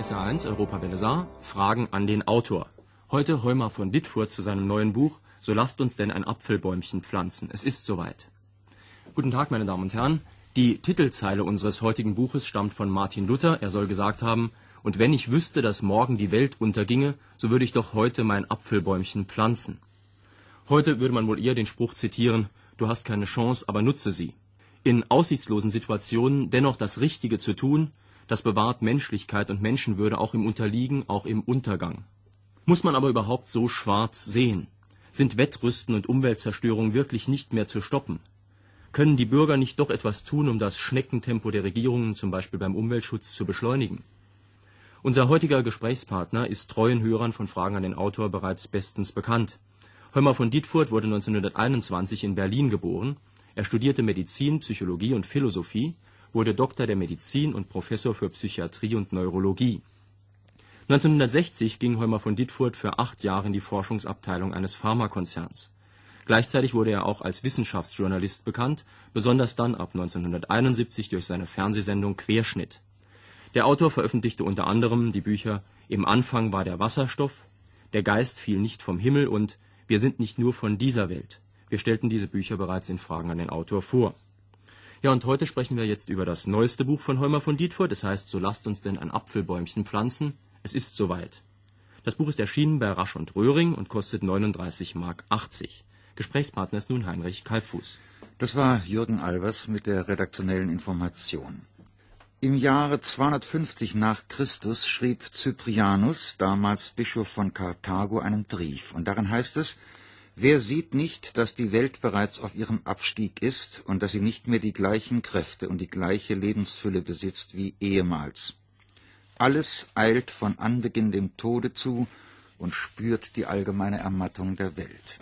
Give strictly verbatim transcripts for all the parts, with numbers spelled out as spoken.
S R eins Europawelle Saar, Fragen an den Autor. Heute Heumar von Dittfurt zu seinem neuen Buch So lasst uns denn ein Apfelbäumchen pflanzen. Es ist soweit. Guten Tag, meine Damen und Herren. Die Titelzeile unseres heutigen Buches stammt von Martin Luther. Er soll gesagt haben: Und wenn ich wüsste, dass morgen die Welt unterginge, so würde ich doch heute mein Apfelbäumchen pflanzen. Heute würde man wohl eher den Spruch zitieren: Du hast keine Chance, aber nutze sie. In aussichtslosen Situationen dennoch das Richtige zu tun, das bewahrt Menschlichkeit und Menschenwürde auch im Unterliegen, auch im Untergang. Muss man aber überhaupt so schwarz sehen? Sind Wettrüsten und Umweltzerstörung wirklich nicht mehr zu stoppen? Können die Bürger nicht doch etwas tun, um das Schneckentempo der Regierungen, zum Beispiel beim Umweltschutz, zu beschleunigen? Unser heutiger Gesprächspartner ist treuen Hörern von Fragen an den Autor bereits bestens bekannt. Heumar von Dittfurt wurde neunzehnhunderteinundzwanzig in Berlin geboren. Er studierte Medizin, Psychologie und Philosophie, wurde Doktor der Medizin und Professor für Psychiatrie und Neurologie. neunzehnhundertsechzig ging Heumar von Dittfurt für acht Jahre in die Forschungsabteilung eines Pharmakonzerns. Gleichzeitig wurde er auch als Wissenschaftsjournalist bekannt, besonders dann ab neunzehnhunderteinundsiebzig durch seine Fernsehsendung Querschnitt. Der Autor veröffentlichte unter anderem die Bücher Im Anfang war der Wasserstoff, Der Geist fiel nicht vom Himmel und Wir sind nicht nur von dieser Welt. Wir stellten diese Bücher bereits in Fragen an den Autor vor. Ja, und heute sprechen wir jetzt über das neueste Buch von Heumar von Dittfurt. Es heißt, So lasst uns denn ein Apfelbäumchen pflanzen. Es ist soweit. Das Buch ist erschienen bei Rasch und Röhring und kostet neununddreißig Mark achtzig. Gesprächspartner ist nun Heinrich Kalbfuß. Das war Jürgen Albers mit der redaktionellen Information. Im Jahre zweihundertfünfzig nach Christus schrieb Cyprianus, damals Bischof von Karthago, einen Brief. Und darin heißt es: Wer sieht nicht, dass die Welt bereits auf ihrem Abstieg ist und dass sie nicht mehr die gleichen Kräfte und die gleiche Lebensfülle besitzt wie ehemals? Alles eilt von Anbeginn dem Tode zu und spürt die allgemeine Ermattung der Welt.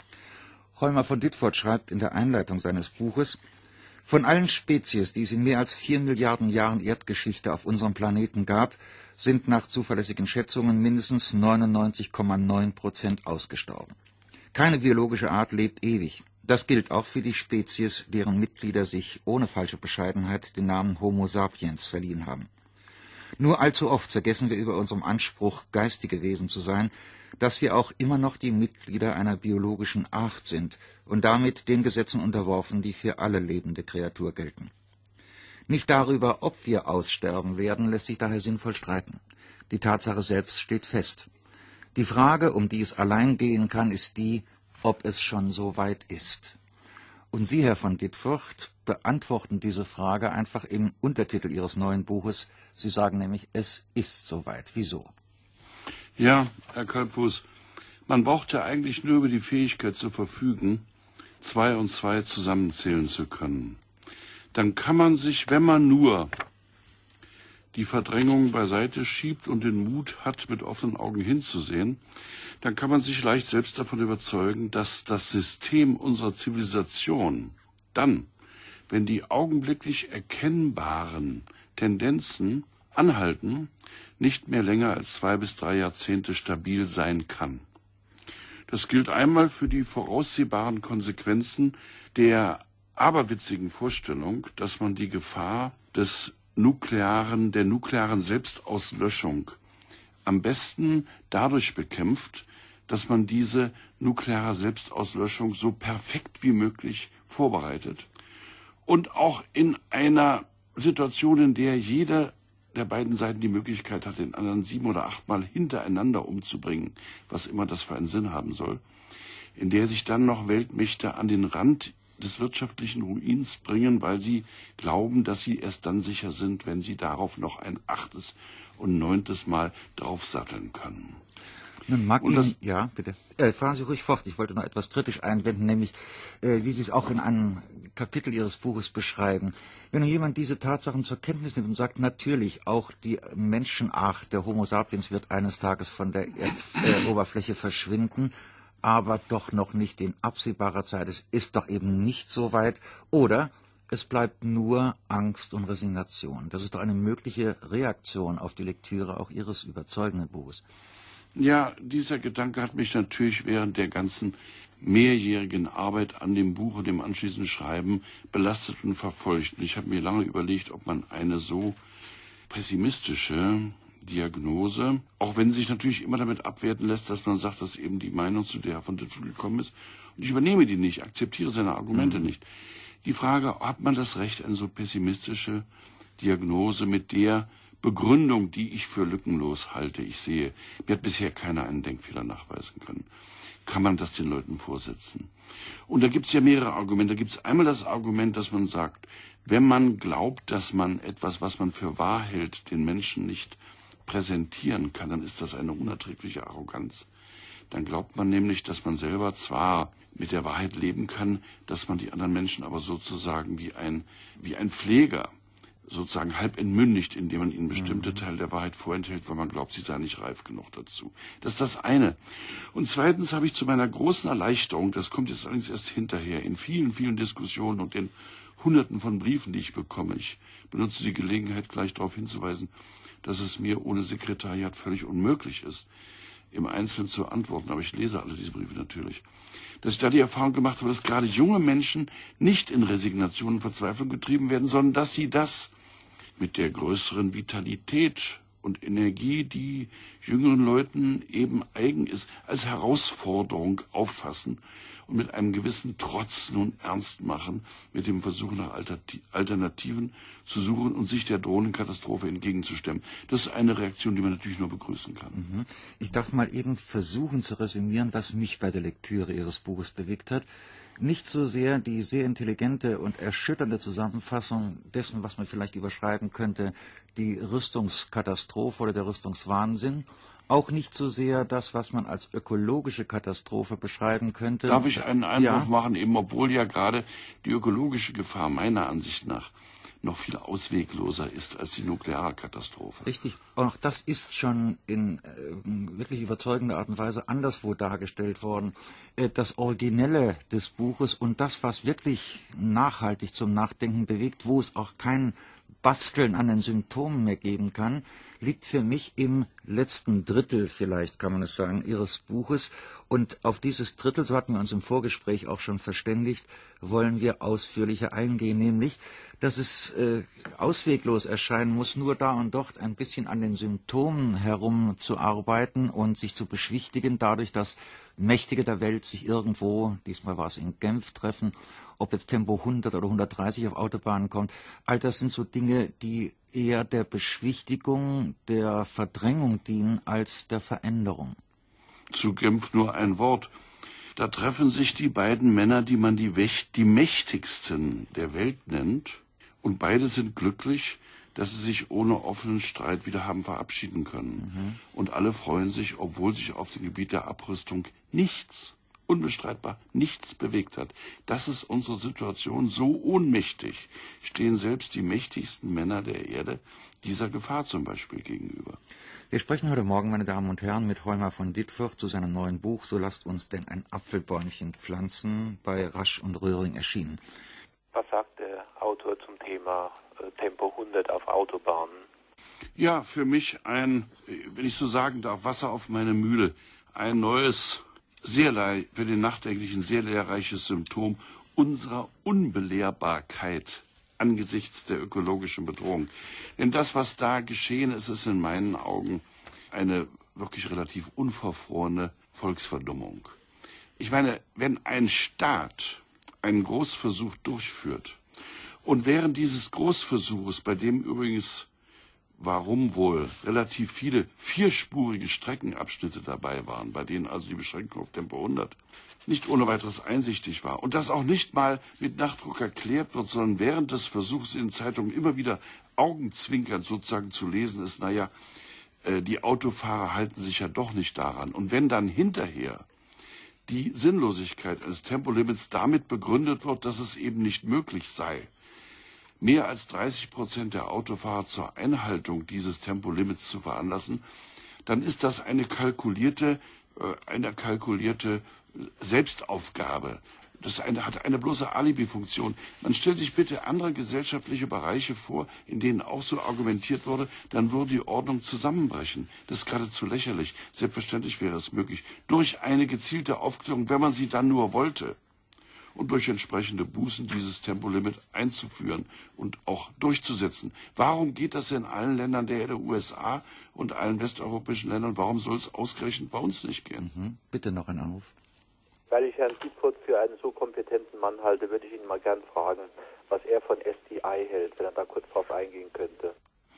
Heumar von Dittfurt schreibt in der Einleitung seines Buches: Von allen Spezies, die es in mehr als vier Milliarden Jahren Erdgeschichte auf unserem Planeten gab, sind nach zuverlässigen Schätzungen mindestens neunundneunzig Komma neun Prozent ausgestorben. Keine biologische Art lebt ewig. Das gilt auch für die Spezies, deren Mitglieder sich ohne falsche Bescheidenheit den Namen Homo sapiens verliehen haben. Nur allzu oft vergessen wir über unserem Anspruch, geistige Wesen zu sein, dass wir auch immer noch die Mitglieder einer biologischen Art sind und damit den Gesetzen unterworfen, die für alle lebende Kreatur gelten. Nicht darüber, ob wir aussterben werden, lässt sich daher sinnvoll streiten. Die Tatsache selbst steht fest. Die Frage, um die es allein gehen kann, ist die, ob es schon so weit ist. Und Sie, Herr von Dittfurt, beantworten diese Frage einfach im Untertitel Ihres neuen Buches. Sie sagen nämlich, es ist soweit. Wieso? Ja, Herr Kalbfuß, man braucht ja eigentlich nur über die Fähigkeit zu verfügen, zwei und zwei zusammenzählen zu können. Dann kann man sich, wenn man nur die Verdrängung beiseite schiebt und den Mut hat, mit offenen Augen hinzusehen, dann kann man sich leicht selbst davon überzeugen, dass das System unserer Zivilisation dann, wenn die augenblicklich erkennbaren Tendenzen anhalten, nicht mehr länger als zwei bis drei Jahrzehnte stabil sein kann. Das gilt einmal für die voraussehbaren Konsequenzen der aberwitzigen Vorstellung, dass man die Gefahr des nuklearen, der nuklearen Selbstauslöschung am besten dadurch bekämpft, dass man diese nukleare Selbstauslöschung so perfekt wie möglich vorbereitet und auch in einer Situation, in der jeder der beiden Seiten die Möglichkeit hat, den anderen sieben oder achtmal hintereinander umzubringen, was immer das für einen Sinn haben soll, in der sich dann noch Weltmächte an den Rand des wirtschaftlichen Ruins bringen, weil sie glauben, dass sie erst dann sicher sind, wenn sie darauf noch ein achtes und neuntes Mal draufsatteln können. Nun mag und Ihnen, das, ja, bitte. Äh, fahren Sie ruhig fort. Ich wollte noch etwas kritisch einwenden, nämlich, äh, wie Sie es auch in einem Kapitel Ihres Buches beschreiben. Wenn nun jemand diese Tatsachen zur Kenntnis nimmt und sagt, natürlich, auch die Menschenart, der Homo sapiens wird eines Tages von der Erdoberfläche äh, verschwinden, aber doch noch nicht in absehbarer Zeit. Es ist doch eben nicht so weit. Oder es bleibt nur Angst und Resignation. Das ist doch eine mögliche Reaktion auf die Lektüre auch Ihres überzeugenden Buches. Ja, dieser Gedanke hat mich natürlich während der ganzen mehrjährigen Arbeit an dem Buch und dem anschließenden Schreiben belastet und verfolgt. Und ich habe mir lange überlegt, ob man eine so pessimistische, Diagnose, auch wenn sie sich natürlich immer damit abwerten lässt, dass man sagt, dass eben die Meinung, zu der Herr von Ditfurth gekommen ist, und ich übernehme die nicht, akzeptiere seine Argumente mhm. nicht. Die Frage, hat man das Recht, eine so pessimistische Diagnose mit der Begründung, die ich für lückenlos halte, ich sehe, mir hat bisher keiner einen Denkfehler nachweisen können, kann man das den Leuten vorsetzen? Und da gibt es ja mehrere Argumente. Da gibt es einmal das Argument, dass man sagt, wenn man glaubt, dass man etwas, was man für wahr hält, den Menschen nicht präsentieren kann, dann ist das eine unerträgliche Arroganz. Dann glaubt man nämlich, dass man selber zwar mit der Wahrheit leben kann, dass man die anderen Menschen aber sozusagen wie ein, wie ein Pfleger sozusagen halb entmündigt, indem man ihnen bestimmte Teile der Wahrheit vorenthält, weil man glaubt, sie seien nicht reif genug dazu. Das ist das eine. Und zweitens habe ich zu meiner großen Erleichterung, das kommt jetzt allerdings erst hinterher, in vielen, vielen Diskussionen und den Hunderten von Briefen, die ich bekomme, ich benutze die Gelegenheit, gleich darauf hinzuweisen, dass es mir ohne Sekretariat völlig unmöglich ist, im Einzelnen zu antworten, aber ich lese alle diese Briefe natürlich, dass ich da die Erfahrung gemacht habe, dass gerade junge Menschen nicht in Resignation und Verzweiflung getrieben werden, sondern dass sie das mit der größeren Vitalität und Energie, die jüngeren Leuten eben eigen ist, als Herausforderung auffassen und mit einem gewissen Trotz nun ernst machen, mit dem Versuch nach Alternativen zu suchen und sich der drohenden Katastrophe entgegenzustemmen. Das ist eine Reaktion, die man natürlich nur begrüßen kann. Ich darf mal eben versuchen zu resümieren, was mich bei der Lektüre Ihres Buches bewegt hat. Nicht so sehr die sehr intelligente und erschütternde Zusammenfassung dessen, was man vielleicht überschreiben könnte, die Rüstungskatastrophe oder der Rüstungswahnsinn, auch nicht so sehr das, was man als ökologische Katastrophe beschreiben könnte. Darf ich einen Einwurf ja. machen, eben obwohl ja gerade die ökologische Gefahr meiner Ansicht nach noch viel auswegloser ist als die nukleare Katastrophe. Richtig, auch das ist schon in äh, wirklich überzeugender Art und Weise anderswo dargestellt worden. Äh, das Originelle des Buches und das, was wirklich nachhaltig zum Nachdenken bewegt, wo es auch kein Basteln an den Symptomen mehr geben kann, liegt für mich im letzten Drittel, vielleicht kann man es sagen, Ihres Buches. Und auf dieses Drittel, so hatten wir uns im Vorgespräch auch schon verständigt, wollen wir ausführlicher eingehen, nämlich, dass es äh, ausweglos erscheinen muss, nur da und dort ein bisschen an den Symptomen herumzuarbeiten und sich zu beschwichtigen, dadurch, dass Mächtige der Welt sich irgendwo, diesmal war es in Genf, treffen, ob jetzt Tempo hundert oder hundertdreißig auf Autobahnen kommt. All das sind so Dinge, die eher der Beschwichtigung, der Verdrängung dienen als der Veränderung. Zu Genf nur ein Wort. Da treffen sich die beiden Männer, die man die, Wächt, die mächtigsten der Welt nennt, und beide sind glücklich, dass sie sich ohne offenen Streit wieder haben verabschieden können. Mhm. Und alle freuen sich, obwohl sich auf dem Gebiet der Abrüstung nichts, unbestreitbar nichts bewegt hat. Das ist unsere Situation. So ohnmächtig stehen selbst die mächtigsten Männer der Erde dieser Gefahr zum Beispiel gegenüber. Wir sprechen heute Morgen, meine Damen und Herren, mit Heumar von Ditfurth zu seinem neuen Buch »So lasst uns denn ein Apfelbäumchen pflanzen«, bei Rasch und Röhring erschienen. Was sagt der Autor zum Thema äh, Tempo hundert auf Autobahnen? Ja, für mich ein, wenn ich so sagen darf, Wasser auf meine Mühle, ein neues, sehr für den Nachdenklichen sehr lehrreiches Symptom unserer Unbelehrbarkeit angesichts der ökologischen Bedrohung. Denn das, was da geschehen ist, ist in meinen Augen eine wirklich relativ unverfrorene Volksverdummung. Ich meine, wenn ein Staat einen Großversuch durchführt und während dieses Großversuches, bei dem übrigens, warum wohl, relativ viele vierspurige Streckenabschnitte dabei waren, bei denen also die Beschränkung auf Tempo hundert nicht ohne weiteres einsichtig war und das auch nicht mal mit Nachdruck erklärt wird, sondern während des Versuchs in Zeitungen immer wieder augenzwinkernd sozusagen zu lesen ist, naja, äh, die Autofahrer halten sich ja doch nicht daran. Und wenn dann hinterher die Sinnlosigkeit eines Tempolimits damit begründet wird, dass es eben nicht möglich sei, mehr als dreißig Prozent der Autofahrer zur Einhaltung dieses Tempolimits zu veranlassen, dann ist das eine kalkulierte, äh, eine kalkulierte Selbstaufgabe. Das eine, hat eine bloße Alibi-Funktion. Man stellt sich bitte andere gesellschaftliche Bereiche vor, in denen auch so argumentiert wurde, dann würde die Ordnung zusammenbrechen. Das ist geradezu lächerlich. Selbstverständlich wäre es möglich, durch eine gezielte Aufklärung, wenn man sie dann nur wollte. und durch entsprechende Bußen dieses Tempolimit einzuführen und auch durchzusetzen. Warum geht das in allen Ländern der U S A und allen westeuropäischen Ländern? Warum soll es ausgerechnet bei uns nicht gehen? Mhm. Bitte noch ein Anruf. Weil ich Herrn Dietfurt für einen so kompetenten Mann halte, würde ich ihn mal gern fragen, was er von S D I hält, wenn er da kurz drauf eingehen könnte.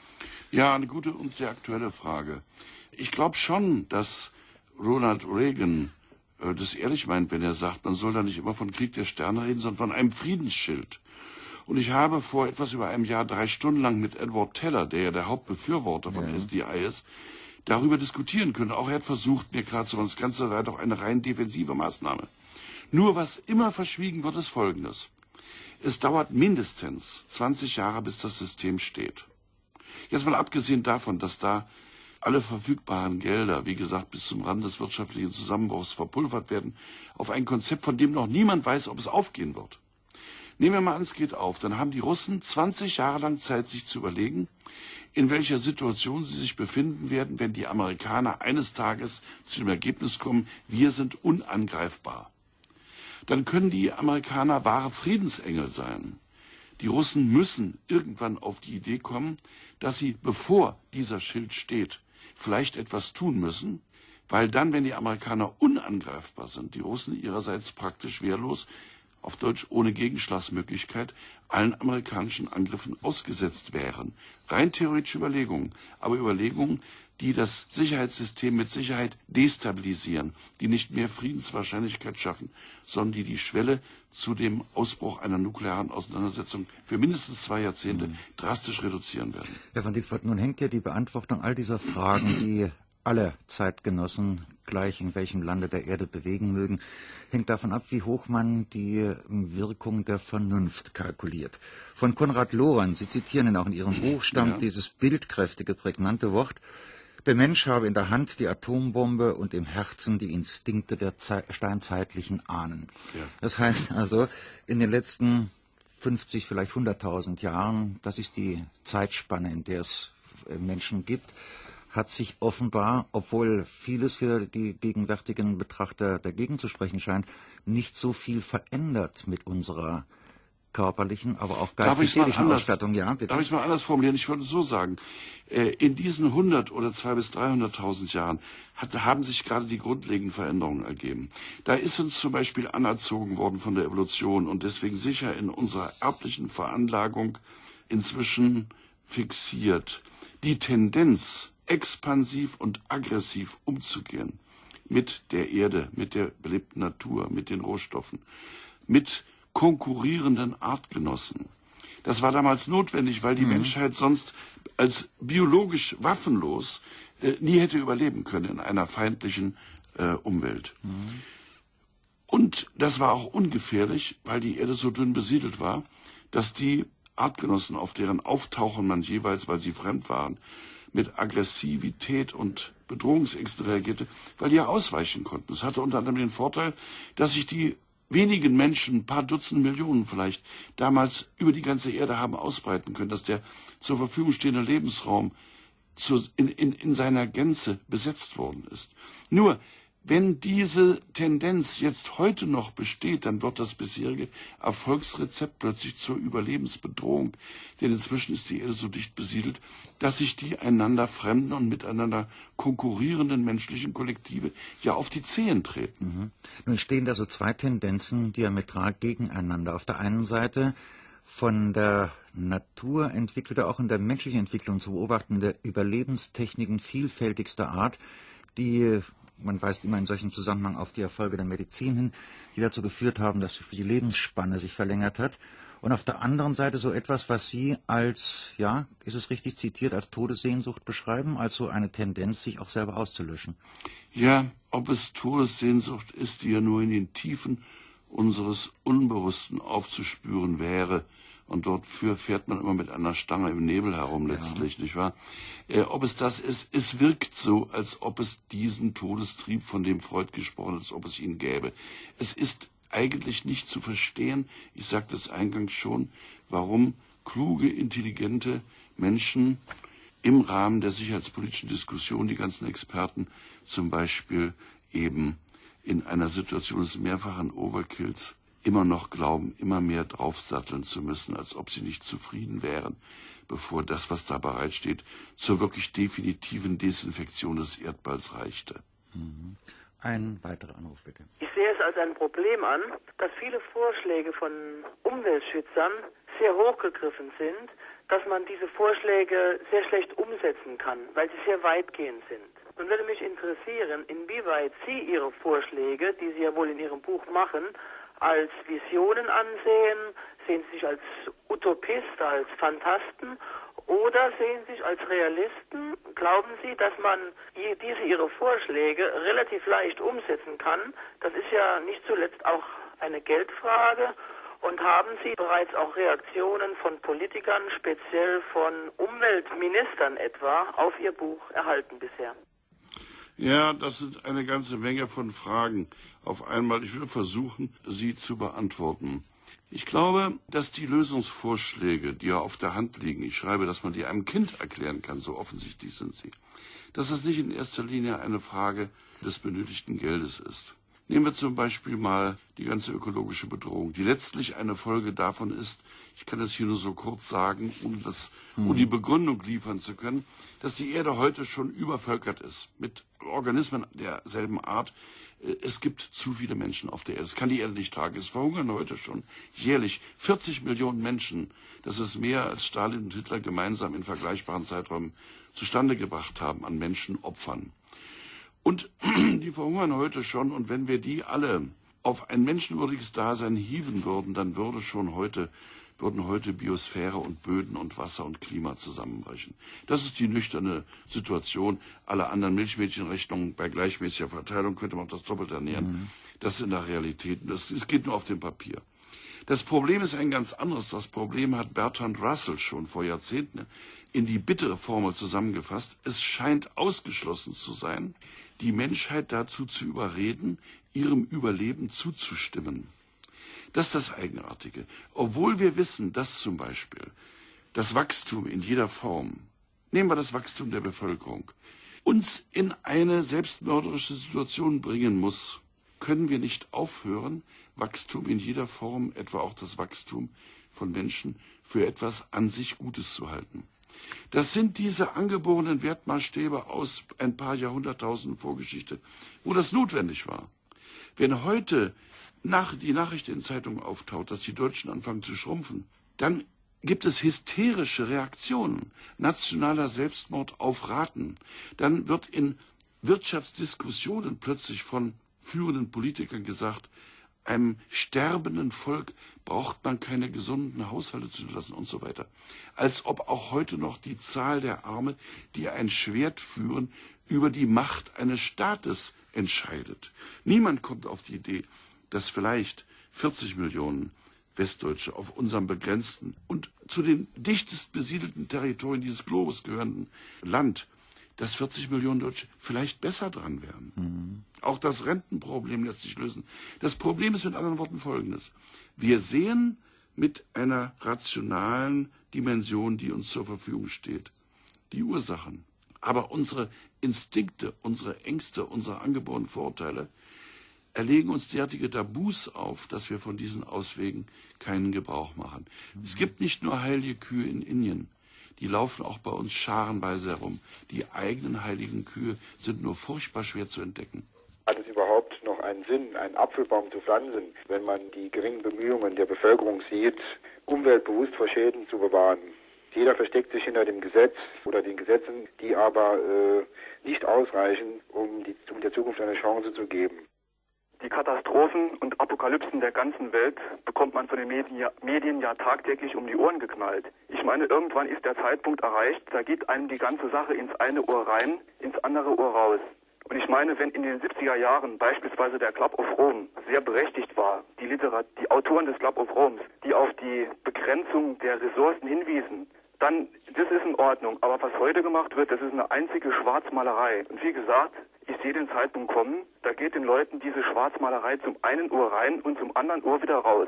Ja, eine gute und sehr aktuelle Frage. Ich glaube schon, dass Ronald Reagan äh, das ehrlich meint, wenn er sagt, man soll da nicht immer von Krieg der Sterne reden, sondern von einem Friedensschild. Und ich habe vor etwas über einem Jahr drei Stunden lang mit Edward Teller, der ja der Hauptbefürworter von ja. S D I ist, darüber diskutieren können. Auch er hat versucht, mir klarzumachen, das Ganze sei doch eine rein defensive Maßnahme. Nur was immer verschwiegen wird, ist Folgendes. Es dauert mindestens zwanzig Jahre, bis das System steht. Jetzt mal abgesehen davon, dass da alle verfügbaren Gelder, wie gesagt, bis zum Rand des wirtschaftlichen Zusammenbruchs verpulvert werden, auf ein Konzept, von dem noch niemand weiß, ob es aufgehen wird. Nehmen wir mal an, es geht auf. Dann haben die Russen zwanzig Jahre lang Zeit, sich zu überlegen, in welcher Situation sie sich befinden werden, wenn die Amerikaner eines Tages zu dem Ergebnis kommen, wir sind unangreifbar. Dann können die Amerikaner wahre Friedensengel sein. Die Russen müssen irgendwann auf die Idee kommen, dass sie, bevor dieser Schild steht, vielleicht etwas tun müssen, weil dann, wenn die Amerikaner unangreifbar sind, die Russen ihrerseits praktisch wehrlos, auf Deutsch ohne Gegenschlagsmöglichkeit, allen amerikanischen Angriffen ausgesetzt wären. Rein theoretische Überlegungen, aber Überlegungen, die das Sicherheitssystem mit Sicherheit destabilisieren, die nicht mehr Friedenswahrscheinlichkeit schaffen, sondern die die Schwelle zu dem Ausbruch einer nuklearen Auseinandersetzung für mindestens zwei Jahrzehnte mhm. drastisch reduzieren werden. Herr van Ditvoort, nun hängt ja die Beantwortung all dieser Fragen, die alle Zeitgenossen, gleich in welchem Lande der Erde bewegen mögen, hängt davon ab, wie hoch man die Wirkung der Vernunft kalkuliert. Von Konrad Lorenz, Sie zitieren ihn auch in Ihrem Buch, stammt ja. dieses bildkräftige, prägnante Wort: Der Mensch habe in der Hand die Atombombe und im Herzen die Instinkte der Ze- steinzeitlichen Ahnen. Ja. Das heißt also, in den letzten fünfzig, vielleicht hunderttausend Jahren, das ist die Zeitspanne, in der es Menschen gibt, hat sich offenbar, obwohl vieles für die gegenwärtigen Betrachter dagegen zu sprechen scheint, nicht so viel verändert mit unserer körperlichen, aber auch geistig-seelischen Ausstattung. Ja, bitte. Darf ich es mal anders formulieren? Ich würde so sagen, in diesen hundert oder zweihunderttausend bis dreihunderttausend Jahren hat, haben sich gerade die grundlegenden Veränderungen ergeben. Da ist uns zum Beispiel anerzogen worden von der Evolution und deswegen sicher in unserer erblichen Veranlagung inzwischen fixiert, die Tendenz, expansiv und aggressiv umzugehen mit der Erde, mit der belebten Natur, mit den Rohstoffen, mit konkurrierenden Artgenossen. Das war damals notwendig, weil die mhm. Menschheit sonst als biologisch waffenlos äh, nie hätte überleben können in einer feindlichen äh, Umwelt. Mhm. Und das war auch ungefährlich, weil die Erde so dünn besiedelt war, dass die Artgenossen, auf deren Auftauchen man jeweils, weil sie fremd waren, mit Aggressivität und Bedrohungsängsten reagierte, weil die ja ausweichen konnten. Es hatte unter anderem den Vorteil, dass sich die wenigen Menschen, ein paar Dutzend Millionen vielleicht, damals über die ganze Erde haben ausbreiten können, dass der zur Verfügung stehende Lebensraum zu, in, in, in seiner Gänze besetzt worden ist. Nur, wenn diese Tendenz jetzt heute noch besteht, dann wird das bisherige Erfolgsrezept plötzlich zur Überlebensbedrohung, denn inzwischen ist die Erde so dicht besiedelt, dass sich die einander fremden und miteinander konkurrierenden menschlichen Kollektive ja auf die Zehen treten. Mhm. Nun stehen da so zwei Tendenzen diametral gegeneinander. Auf der einen Seite von der Natur entwickelte, auch in der menschlichen Entwicklung zu beobachtende Überlebenstechniken vielfältigster Art, die, man weist immer in solchem Zusammenhang auf die Erfolge der Medizin hin, die dazu geführt haben, dass die Lebensspanne sich verlängert hat. Und auf der anderen Seite so etwas, was Sie als, ja, ist es richtig zitiert, als Todessehnsucht beschreiben, als so eine Tendenz, sich auch selber auszulöschen. Ja, ob es Todessehnsucht ist, die ja nur in den Tiefen unseres Unbewussten aufzuspüren wäre. Und dort für fährt man immer mit einer Stange im Nebel herum letztlich, ja. Nicht wahr? Äh, ob es das ist, es wirkt so, als ob es diesen Todestrieb, von dem Freud gesprochen hat, als ob es ihn gäbe. Es ist eigentlich nicht zu verstehen, ich sagte es eingangs schon, warum kluge, intelligente Menschen im Rahmen der sicherheitspolitischen Diskussion, die ganzen Experten zum Beispiel eben in einer Situation des mehrfachen Overkills immer noch glauben, immer mehr draufsatteln zu müssen, als ob sie nicht zufrieden wären, bevor das, was da bereitsteht, zur wirklich definitiven Desinfektion des Erdballs reichte. Mhm. Ein weiterer Anruf, bitte. Ich sehe es als ein Problem an, dass viele Vorschläge von Umweltschützern sehr hochgegriffen sind, dass man diese Vorschläge sehr schlecht umsetzen kann, weil sie sehr weitgehend sind. Nun würde mich interessieren, inwieweit Sie Ihre Vorschläge, die Sie ja wohl in Ihrem Buch machen, als Visionen ansehen, sehen Sie sich als Utopist, als Phantasten oder sehen Sie sich als Realisten? Glauben Sie, dass man diese Ihre Vorschläge relativ leicht umsetzen kann? Das ist ja nicht zuletzt auch eine Geldfrage. Und haben Sie bereits auch Reaktionen von Politikern, speziell von Umweltministern etwa, auf Ihr Buch erhalten bisher? Ja, das sind eine ganze Menge von Fragen auf einmal. Ich will versuchen, sie zu beantworten. Ich glaube, dass die Lösungsvorschläge, die ja auf der Hand liegen, ich schreibe, dass man die einem Kind erklären kann, so offensichtlich sind sie, dass das nicht in erster Linie eine Frage des benötigten Geldes ist. Nehmen wir zum Beispiel mal die ganze ökologische Bedrohung, die letztlich eine Folge davon ist, ich kann es hier nur so kurz sagen, um, das, um die Begründung liefern zu können, dass die Erde heute schon übervölkert ist mit Organismen derselben Art. Es gibt zu viele Menschen auf der Erde. Das kann die Erde nicht tragen. Es verhungern heute schon jährlich vierzig Millionen Menschen. Das ist mehr, als Stalin und Hitler gemeinsam in vergleichbaren Zeiträumen zustande gebracht haben an Menschenopfern. Und die verhungern heute schon. Und wenn wir die alle auf ein menschenwürdiges Dasein hieven würden, dann würde schon heute, würden heute Biosphäre und Böden und Wasser und Klima zusammenbrechen. Das ist die nüchterne Situation. Alle anderen Milchmädchenrechnungen bei gleichmäßiger Verteilung könnte man das doppelt ernähren. Mhm. Das ist in der Realität. Das, das geht nur auf dem Papier. Das Problem ist ein ganz anderes. Das Problem hat Bertrand Russell schon vor Jahrzehnten in die bittere Formel zusammengefasst. Es scheint ausgeschlossen zu sein, die Menschheit dazu zu überreden, ihrem Überleben zuzustimmen. Das ist das Eigenartige. Obwohl wir wissen, dass zum Beispiel das Wachstum in jeder Form, nehmen wir das Wachstum der Bevölkerung, uns in eine selbstmörderische Situation bringen muss, können wir nicht aufhören, Wachstum in jeder Form, etwa auch das Wachstum von Menschen, für etwas an sich Gutes zu halten. Das sind diese angeborenen Wertmaßstäbe aus ein paar Jahrhunderttausenden Vorgeschichte, wo das notwendig war. Wenn heute nach, die Nachricht in Zeitungen auftaucht, dass die Deutschen anfangen zu schrumpfen, dann gibt es hysterische Reaktionen, nationaler Selbstmord auf Raten. Dann wird in Wirtschaftsdiskussionen plötzlich von führenden Politikern gesagt, einem sterbenden Volk braucht man keine gesunden Haushalte zu lassen und so weiter. Als ob auch heute noch die Zahl der Armen, die ein Schwert führen, über die Macht eines Staates entscheidet. Niemand kommt auf die Idee, dass vielleicht vierzig Millionen Westdeutsche auf unserem begrenzten und zu den dichtest besiedelten Territorien dieses Globus gehörenden Land, dass vierzig Millionen Deutsche vielleicht besser dran wären. Mhm. Auch das Rentenproblem lässt sich lösen. Das Problem ist mit anderen Worten folgendes. Wir sehen mit einer rationalen Dimension, die uns zur Verfügung steht, die Ursachen. Aber unsere Instinkte, unsere Ängste, unsere angeborenen Vorurteile erlegen uns derartige Tabus auf, dass wir von diesen Auswegen keinen Gebrauch machen. Mhm. Es gibt nicht nur heilige Kühe in Indien. Die laufen auch bei uns scharenweise herum. Die eigenen heiligen Kühe sind nur furchtbar schwer zu entdecken. Hat es überhaupt noch einen Sinn, einen Apfelbaum zu pflanzen, wenn man die geringen Bemühungen der Bevölkerung sieht, umweltbewusst vor Schäden zu bewahren? Jeder versteckt sich hinter dem Gesetz oder den Gesetzen, die aber äh, nicht ausreichen, um, die, um der Zukunft eine Chance zu geben. Die Katastrophen und Apokalypsen der ganzen Welt bekommt man von den Medien ja, Medien ja tagtäglich um die Ohren geknallt. Ich meine, irgendwann ist der Zeitpunkt erreicht, da geht einem die ganze Sache ins eine Ohr rein, ins andere Ohr raus. Und ich meine, wenn in den siebziger Jahren beispielsweise der Club of Rome sehr berechtigt war, die, Literat die Autoren des Club of Rome, die auf die Begrenzung der Ressourcen hinwiesen, dann, das ist in Ordnung. Aber was heute gemacht wird, das ist eine einzige Schwarzmalerei. Und wie gesagt, ich sehe den Zeitpunkt kommen, da geht den Leuten diese Schwarzmalerei zum einen Ohr rein und zum anderen Ohr wieder raus.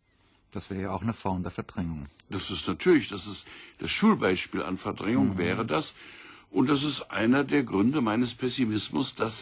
Das wäre ja auch eine Form der Verdrängung. Das ist natürlich, das ist das Schulbeispiel an Verdrängung, mhm. wäre das. Und das ist einer der Gründe meines Pessimismus, dass es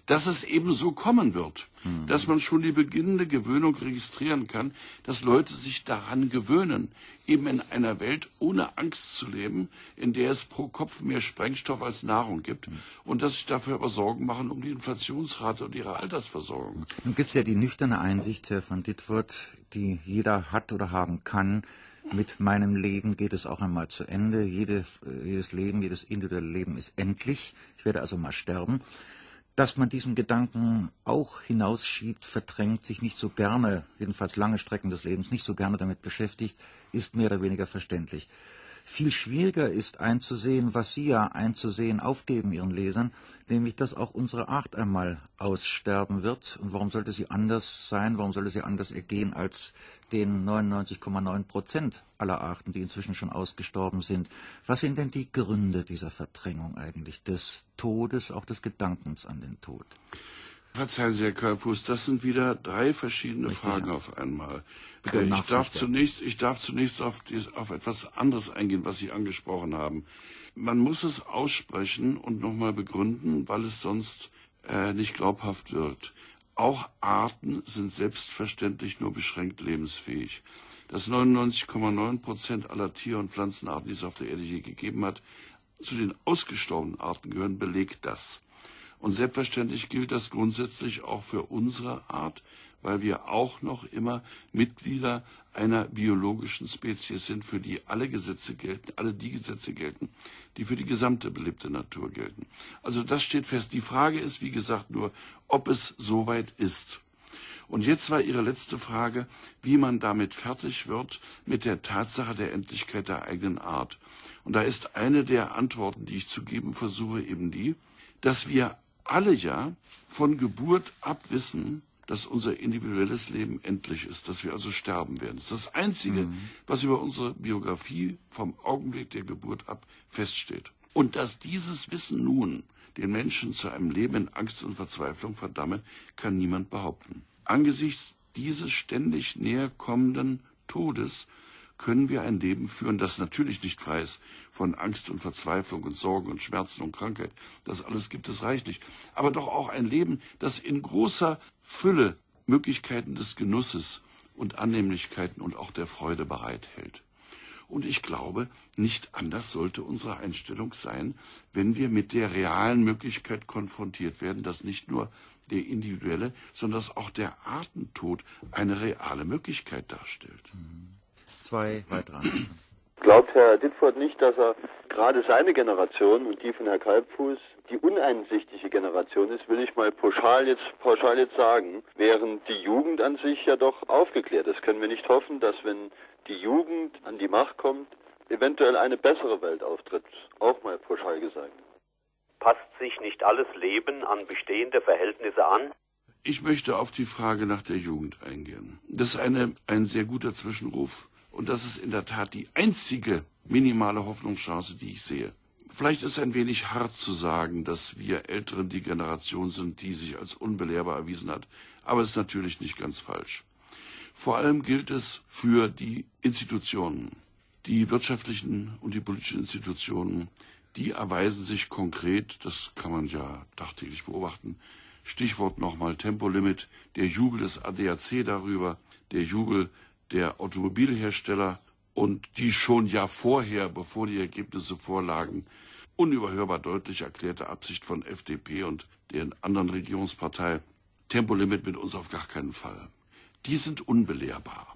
dass es eben so kommen wird, mhm. dass man schon die beginnende Gewöhnung registrieren kann, dass Leute sich daran gewöhnen, eben in einer Welt ohne Angst zu leben, in der es pro Kopf mehr Sprengstoff als Nahrung gibt mhm. und dass sich dafür aber Sorgen machen um die Inflationsrate und ihre Altersversorgung. Nun gibt es ja die nüchterne Einsicht, Herr von Ditfurth, die jeder hat oder haben kann. Mit meinem Leben geht es auch einmal zu Ende. Jede, jedes Leben, jedes individuelle Leben ist endlich. Ich werde also mal sterben. Dass man diesen Gedanken auch hinausschiebt, verdrängt, sich nicht so gerne, jedenfalls lange Strecken des Lebens, nicht so gerne damit beschäftigt, ist mehr oder weniger verständlich. Viel schwieriger ist einzusehen, was Sie ja einzusehen aufgeben Ihren Lesern, nämlich, dass auch unsere Art einmal aussterben wird. Und warum sollte sie anders sein, warum sollte sie anders ergehen als den neunundneunzig Komma neun Prozent aller Arten, die inzwischen schon ausgestorben sind? Was sind denn die Gründe dieser Verdrängung eigentlich, des Todes, auch des Gedankens an den Tod? Verzeihen Sie, Herr Kalbfuß, das sind wieder drei verschiedene Richtig, Fragen ja. auf einmal. Bitte ich, darf zunächst, ich darf zunächst auf, die, auf etwas anderes eingehen, was Sie angesprochen haben. Man muss es aussprechen und nochmal begründen, weil es sonst äh, nicht glaubhaft wirkt. Auch Arten sind selbstverständlich nur beschränkt lebensfähig. Dass neunundneunzig Komma neun Prozent aller Tier- und Pflanzenarten, die es auf der Erde je gegeben hat, zu den ausgestorbenen Arten gehören, belegt das. Und selbstverständlich gilt das grundsätzlich auch für unsere Art, weil wir auch noch immer Mitglieder einer biologischen Spezies sind, für die alle Gesetze gelten, alle die Gesetze gelten, die für die gesamte belebte Natur gelten. Also das steht fest. Die Frage ist, wie gesagt, nur, ob es soweit ist. Und jetzt war Ihre letzte Frage, wie man damit fertig wird mit der Tatsache der Endlichkeit der eigenen Art. Und da ist eine der Antworten, die ich zu geben versuche, eben die, dass wir alle ja von Geburt ab wissen, dass unser individuelles Leben endlich ist, dass wir also sterben werden. Das ist das Einzige, mhm. was über unsere Biografie vom Augenblick der Geburt ab feststeht. Und dass dieses Wissen nun den Menschen zu einem Leben in Angst und Verzweiflung verdamme, kann niemand behaupten. Angesichts dieses ständig näher kommenden Todes können wir ein Leben führen, das natürlich nicht frei ist von Angst und Verzweiflung und Sorgen und Schmerzen und Krankheit. Das alles gibt es reichlich. Aber doch auch ein Leben, das in großer Fülle Möglichkeiten des Genusses und Annehmlichkeiten und auch der Freude bereithält. Und ich glaube, nicht anders sollte unsere Einstellung sein, wenn wir mit der realen Möglichkeit konfrontiert werden, dass nicht nur der individuelle, sondern dass auch der Artentod eine reale Möglichkeit darstellt. Mhm. Zwei weitere Antworten. Glaubt Herr Ditfurth nicht, dass er gerade seine Generation und die von Herrn Kalbfuß die uneinsichtige Generation ist, will ich mal pauschal jetzt, pauschal jetzt sagen, während die Jugend an sich ja doch aufgeklärt ist. Können wir nicht hoffen, dass wenn die Jugend an die Macht kommt, eventuell eine bessere Welt auftritt, auch mal pauschal gesagt. Passt sich nicht alles Leben an bestehende Verhältnisse an? Ich möchte auf die Frage nach der Jugend eingehen. Das ist eine, ein sehr guter Zwischenruf. Und das ist in der Tat die einzige minimale Hoffnungschance, die ich sehe. Vielleicht ist es ein wenig hart zu sagen, dass wir Älteren die Generation sind, die sich als unbelehrbar erwiesen hat. Aber es ist natürlich nicht ganz falsch. Vor allem gilt es für die Institutionen. Die wirtschaftlichen und die politischen Institutionen, die erweisen sich konkret, das kann man ja tagtäglich beobachten. Stichwort nochmal Tempolimit, der Jubel des A D A C darüber, der Jubel der Automobilhersteller und die schon ja vorher, bevor die Ergebnisse vorlagen, unüberhörbar deutlich erklärte Absicht von F D P und der anderen Regierungspartei, Tempolimit mit uns auf gar keinen Fall. Die sind unbelehrbar.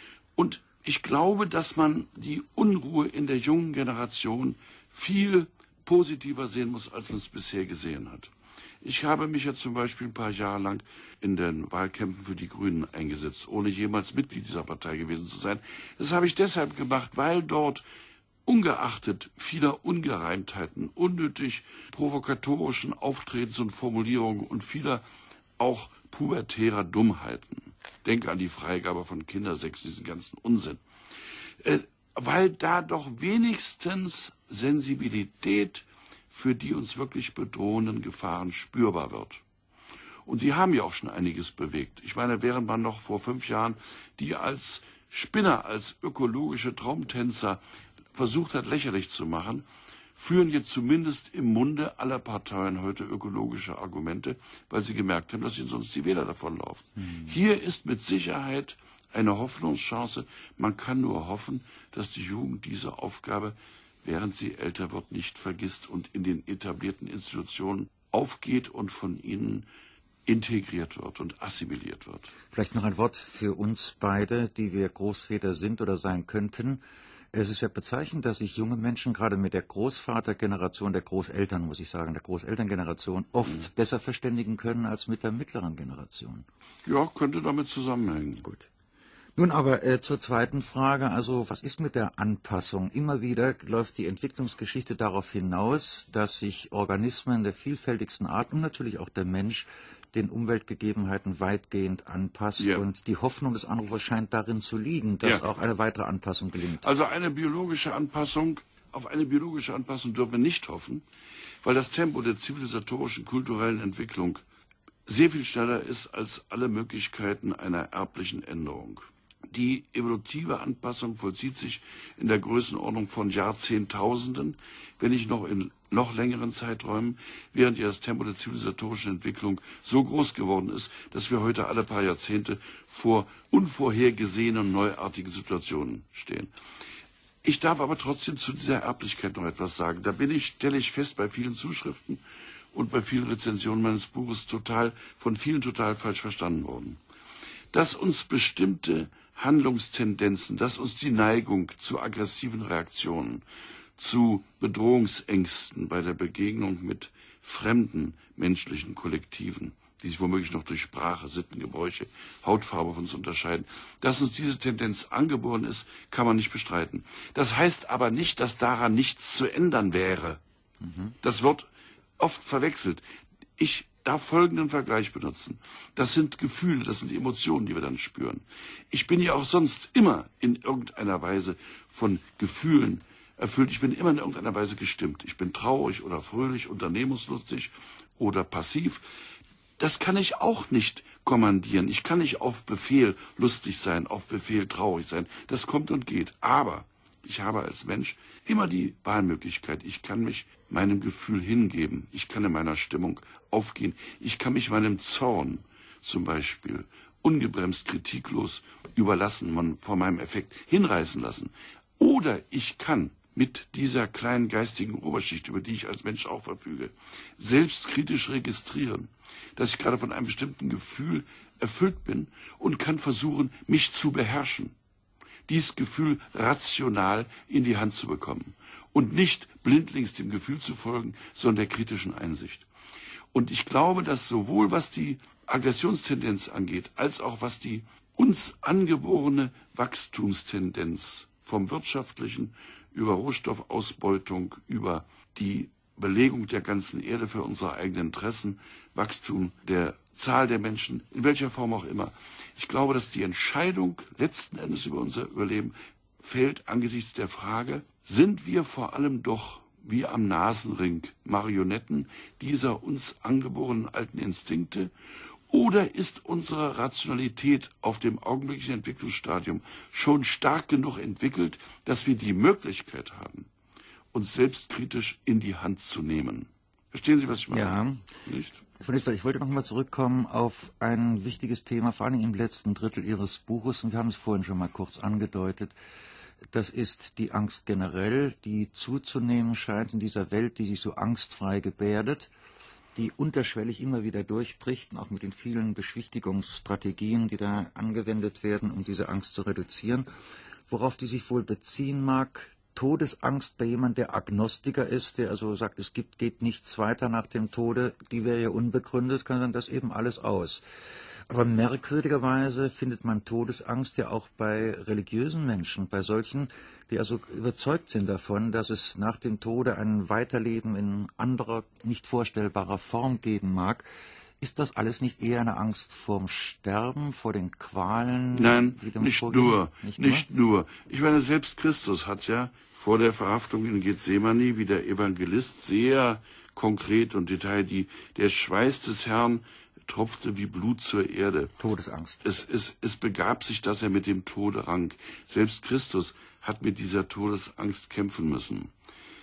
Und ich glaube, dass man die Unruhe in der jungen Generation viel positiver sehen muss, als man es bisher gesehen hat. Ich habe mich ja zum Beispiel ein paar Jahre lang in den Wahlkämpfen für die Grünen eingesetzt, ohne jemals Mitglied dieser Partei gewesen zu sein. Das habe ich deshalb gemacht, weil dort ungeachtet vieler Ungereimtheiten, unnötig provokatorischen Auftretens und Formulierungen und vieler auch pubertärer Dummheiten, denke an die Freigabe von Kindersex, diesen ganzen Unsinn, äh, weil da doch wenigstens Sensibilität für die uns wirklich bedrohenden Gefahren spürbar wird. Und sie haben ja auch schon einiges bewegt. Ich meine, während man noch vor fünf Jahren die als Spinner, als ökologische Traumtänzer versucht hat, lächerlich zu machen, führen jetzt zumindest im Munde aller Parteien heute ökologische Argumente, weil sie gemerkt haben, dass ihnen sonst die Wähler davonlaufen. Mhm. Hier ist mit Sicherheit eine Hoffnungschance. Man kann nur hoffen, dass die Jugend diese Aufgabe, während sie älter wird, nicht vergisst und in den etablierten Institutionen aufgeht und von ihnen integriert wird und assimiliert wird. Vielleicht noch ein Wort für uns beide, die wir Großväter sind oder sein könnten. Es ist ja bezeichnend, dass sich junge Menschen gerade mit der Großvatergeneration, der Großeltern, muss ich sagen, der Großelterngeneration oft mhm. besser verständigen können als mit der mittleren Generation. Ja, könnte damit zusammenhängen. Gut. Nun aber äh, zur zweiten Frage, also was ist mit der Anpassung? Immer wieder läuft die Entwicklungsgeschichte darauf hinaus, dass sich Organismen der vielfältigsten Art und natürlich auch der Mensch den Umweltgegebenheiten weitgehend anpasst. Ja. Und die Hoffnung des Anrufers scheint darin zu liegen, dass ja. auch eine weitere Anpassung gelingt. Also eine biologische Anpassung, auf eine biologische Anpassung dürfen wir nicht hoffen, weil das Tempo der zivilisatorischen, kulturellen Entwicklung sehr viel schneller ist als alle Möglichkeiten einer erblichen Änderung. Die evolutive Anpassung vollzieht sich in der Größenordnung von Jahrzehntausenden, wenn nicht noch in noch längeren Zeiträumen, während ja das Tempo der zivilisatorischen Entwicklung so groß geworden ist, dass wir heute alle paar Jahrzehnte vor unvorhergesehenen, neuartigen Situationen stehen. Ich darf aber trotzdem zu dieser Erblichkeit noch etwas sagen. Da bin ich, stelle ich fest, bei vielen Zuschriften und bei vielen Rezensionen meines Buches total, von vielen total falsch verstanden worden. Dass uns bestimmte Handlungstendenzen, dass uns die Neigung zu aggressiven Reaktionen, zu Bedrohungsängsten bei der Begegnung mit fremden menschlichen Kollektiven, die sich womöglich noch durch Sprache, Sitten, Gebräuche, Hautfarbe von uns unterscheiden. Dass uns diese Tendenz angeboren ist, kann man nicht bestreiten. Das heißt aber nicht, dass daran nichts zu ändern wäre. Mhm. Das wird oft verwechselt. Ich darf folgenden Vergleich benutzen. Das sind Gefühle, das sind Emotionen, die wir dann spüren. Ich bin ja auch sonst immer in irgendeiner Weise von Gefühlen erfüllt. Ich bin immer in irgendeiner Weise gestimmt. Ich bin traurig oder fröhlich, unternehmungslustig oder passiv. Das kann ich auch nicht kommandieren. Ich kann nicht auf Befehl lustig sein, auf Befehl traurig sein. Das kommt und geht. Aber ich habe als Mensch immer die Wahlmöglichkeit. Ich kann mich meinem Gefühl hingeben. Ich kann in meiner Stimmung aufgehen. Ich kann mich meinem Zorn zum Beispiel ungebremst, kritiklos überlassen, man von meinem Effekt hinreißen lassen. Oder ich kann mit dieser kleinen geistigen Oberschicht, über die ich als Mensch auch verfüge, selbstkritisch registrieren, dass ich gerade von einem bestimmten Gefühl erfüllt bin und kann versuchen, mich zu beherrschen. Dieses Gefühl rational in die Hand zu bekommen und nicht blindlings dem Gefühl zu folgen, sondern der kritischen Einsicht. Und ich glaube, dass sowohl was die Aggressionstendenz angeht, als auch was die uns angeborene Wachstumstendenz vom wirtschaftlichen über Rohstoffausbeutung, über die Belegung der ganzen Erde für unsere eigenen Interessen, Wachstum der Zahl der Menschen, in welcher Form auch immer. Ich glaube, dass die Entscheidung letzten Endes über unser Überleben fällt angesichts der Frage, sind wir vor allem doch wie am Nasenring Marionetten dieser uns angeborenen alten Instinkte, oder ist unsere Rationalität auf dem augenblicklichen Entwicklungsstadium schon stark genug entwickelt, dass wir die Möglichkeit haben, uns selbstkritisch in die Hand zu nehmen? Verstehen Sie, was ich meine? Ja. Nicht? Ich wollte noch mal zurückkommen auf ein wichtiges Thema, vor allem im letzten Drittel Ihres Buches, und wir haben es vorhin schon mal kurz angedeutet. Das ist die Angst generell, die zuzunehmen scheint in dieser Welt, die sich so angstfrei gebärdet, die unterschwellig immer wieder durchbricht, auch mit den vielen Beschwichtigungsstrategien, die da angewendet werden, um diese Angst zu reduzieren. Worauf die sich wohl beziehen mag, Todesangst bei jemandem, der Agnostiker ist, der also sagt, es gibt, geht nichts weiter nach dem Tode, die wäre ja unbegründet, kann sagen, das eben alles aus. Aber merkwürdigerweise findet man Todesangst ja auch bei religiösen Menschen, bei solchen, die also überzeugt sind davon, dass es nach dem Tode ein Weiterleben in anderer, nicht vorstellbarer Form geben mag. Ist das alles nicht eher eine Angst vorm Sterben, vor den Qualen? Nein, nicht nur, nicht nur, nicht nur. Ich meine, selbst Christus hat ja vor der Verhaftung in Gethsemane, wie der Evangelist, sehr konkret und detail die, der Schweiß des Herrn tropfte wie Blut zur Erde. Todesangst. Es, es, es begab sich, dass er mit dem Tode rang. Selbst Christus hat mit dieser Todesangst kämpfen müssen.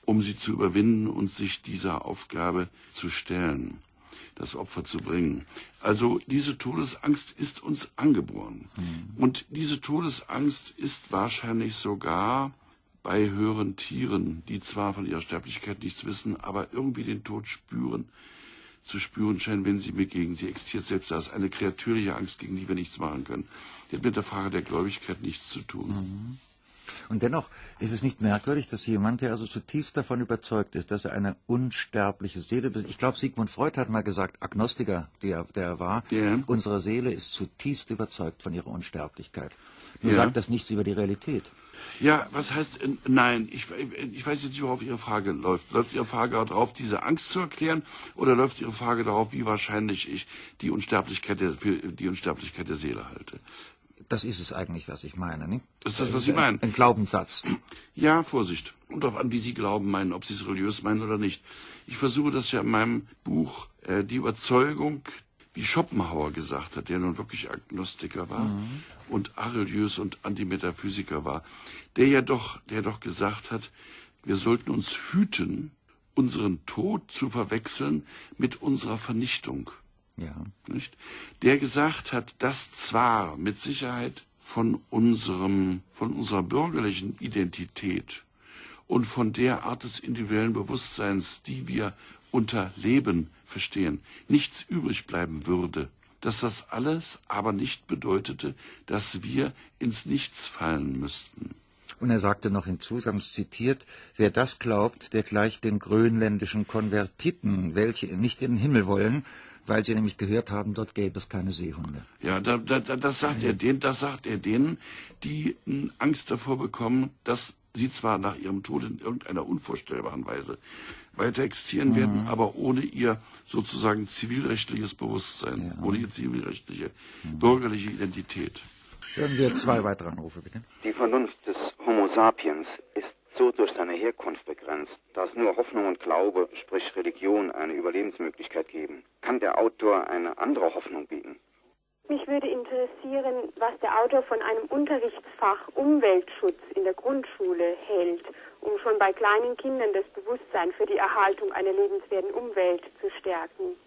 um sie zu überwinden und sich dieser Aufgabe zu stellen, das Opfer zu bringen. Also diese Todesangst ist uns angeboren. Mhm. Und diese Todesangst ist wahrscheinlich sogar bei höheren Tieren, die zwar von ihrer Sterblichkeit nichts wissen, aber irgendwie den Tod spüren, zu spüren scheinen, wenn sie begegnen. Sie existiert selbst als eine kreatürliche Angst, gegen die wir nichts machen können. Die hat mit der Frage der Gläubigkeit nichts zu tun. Mhm. Und dennoch ist es nicht merkwürdig, dass jemand, der also zutiefst davon überzeugt ist, dass er eine unsterbliche Seele besitzt. Ich glaube, Sigmund Freud hat mal gesagt, Agnostiker, der, der er war, yeah. unsere Seele ist zutiefst überzeugt von ihrer Unsterblichkeit. Nur yeah. sagt das nichts über die Realität. Ja, was heißt, äh, nein, ich, ich weiß jetzt nicht, worauf Ihre Frage läuft. Läuft Ihre Frage darauf, diese Angst zu erklären, oder läuft Ihre Frage darauf, wie wahrscheinlich ich die Unsterblichkeit der, für die Unsterblichkeit der Seele halte? Das ist es eigentlich, was ich meine, nicht? Das ist das, was Sie meinen? Ein Glaubenssatz. Ja, Vorsicht. Und darauf an, wie Sie Glauben meinen, ob Sie es religiös meinen oder nicht. Ich versuche das ja in meinem Buch, äh, die Überzeugung, wie Schopenhauer gesagt hat, der nun wirklich Agnostiker war mhm. und areligiös und Antimetaphysiker war, der ja doch, der doch gesagt hat, wir sollten uns hüten, unseren Tod zu verwechseln mit unserer Vernichtung. Ja. Nicht? Der gesagt hat, dass zwar mit Sicherheit von unserem, von unserer bürgerlichen Identität und von der Art des individuellen Bewusstseins, die wir unter Leben verstehen, nichts übrig bleiben würde, dass das alles aber nicht bedeutete, dass wir ins Nichts fallen müssten. Und er sagte noch hinzu, Sie haben es zitiert, wer das glaubt, der gleicht den grönländischen Konvertiten, welche nicht in den Himmel wollen, weil sie nämlich gehört haben, dort gäbe es keine Seehunde. Ja, da, da, das sagt er denen, das sagt er denen, die Angst davor bekommen, dass sie zwar nach ihrem Tod in irgendeiner unvorstellbaren Weise weiter existieren mhm. werden, aber ohne ihr sozusagen zivilrechtliches Bewusstsein, ja. ohne ihre zivilrechtliche, mhm. bürgerliche Identität. Hören wir zwei weitere Anrufe, bitte. Die Vernunft des Homo sapiens ist so durch seine Herkunft begrenzt, dass nur Hoffnung und Glaube, sprich Religion, eine Überlebensmöglichkeit geben. Kann der Autor eine andere Hoffnung bieten? Mich würde interessieren, was der Autor von einem Unterrichtsfach Umweltschutz in der Grundschule hält, um schon bei kleinen Kindern das Bewusstsein für die Erhaltung einer lebenswerten Umwelt zu stärken.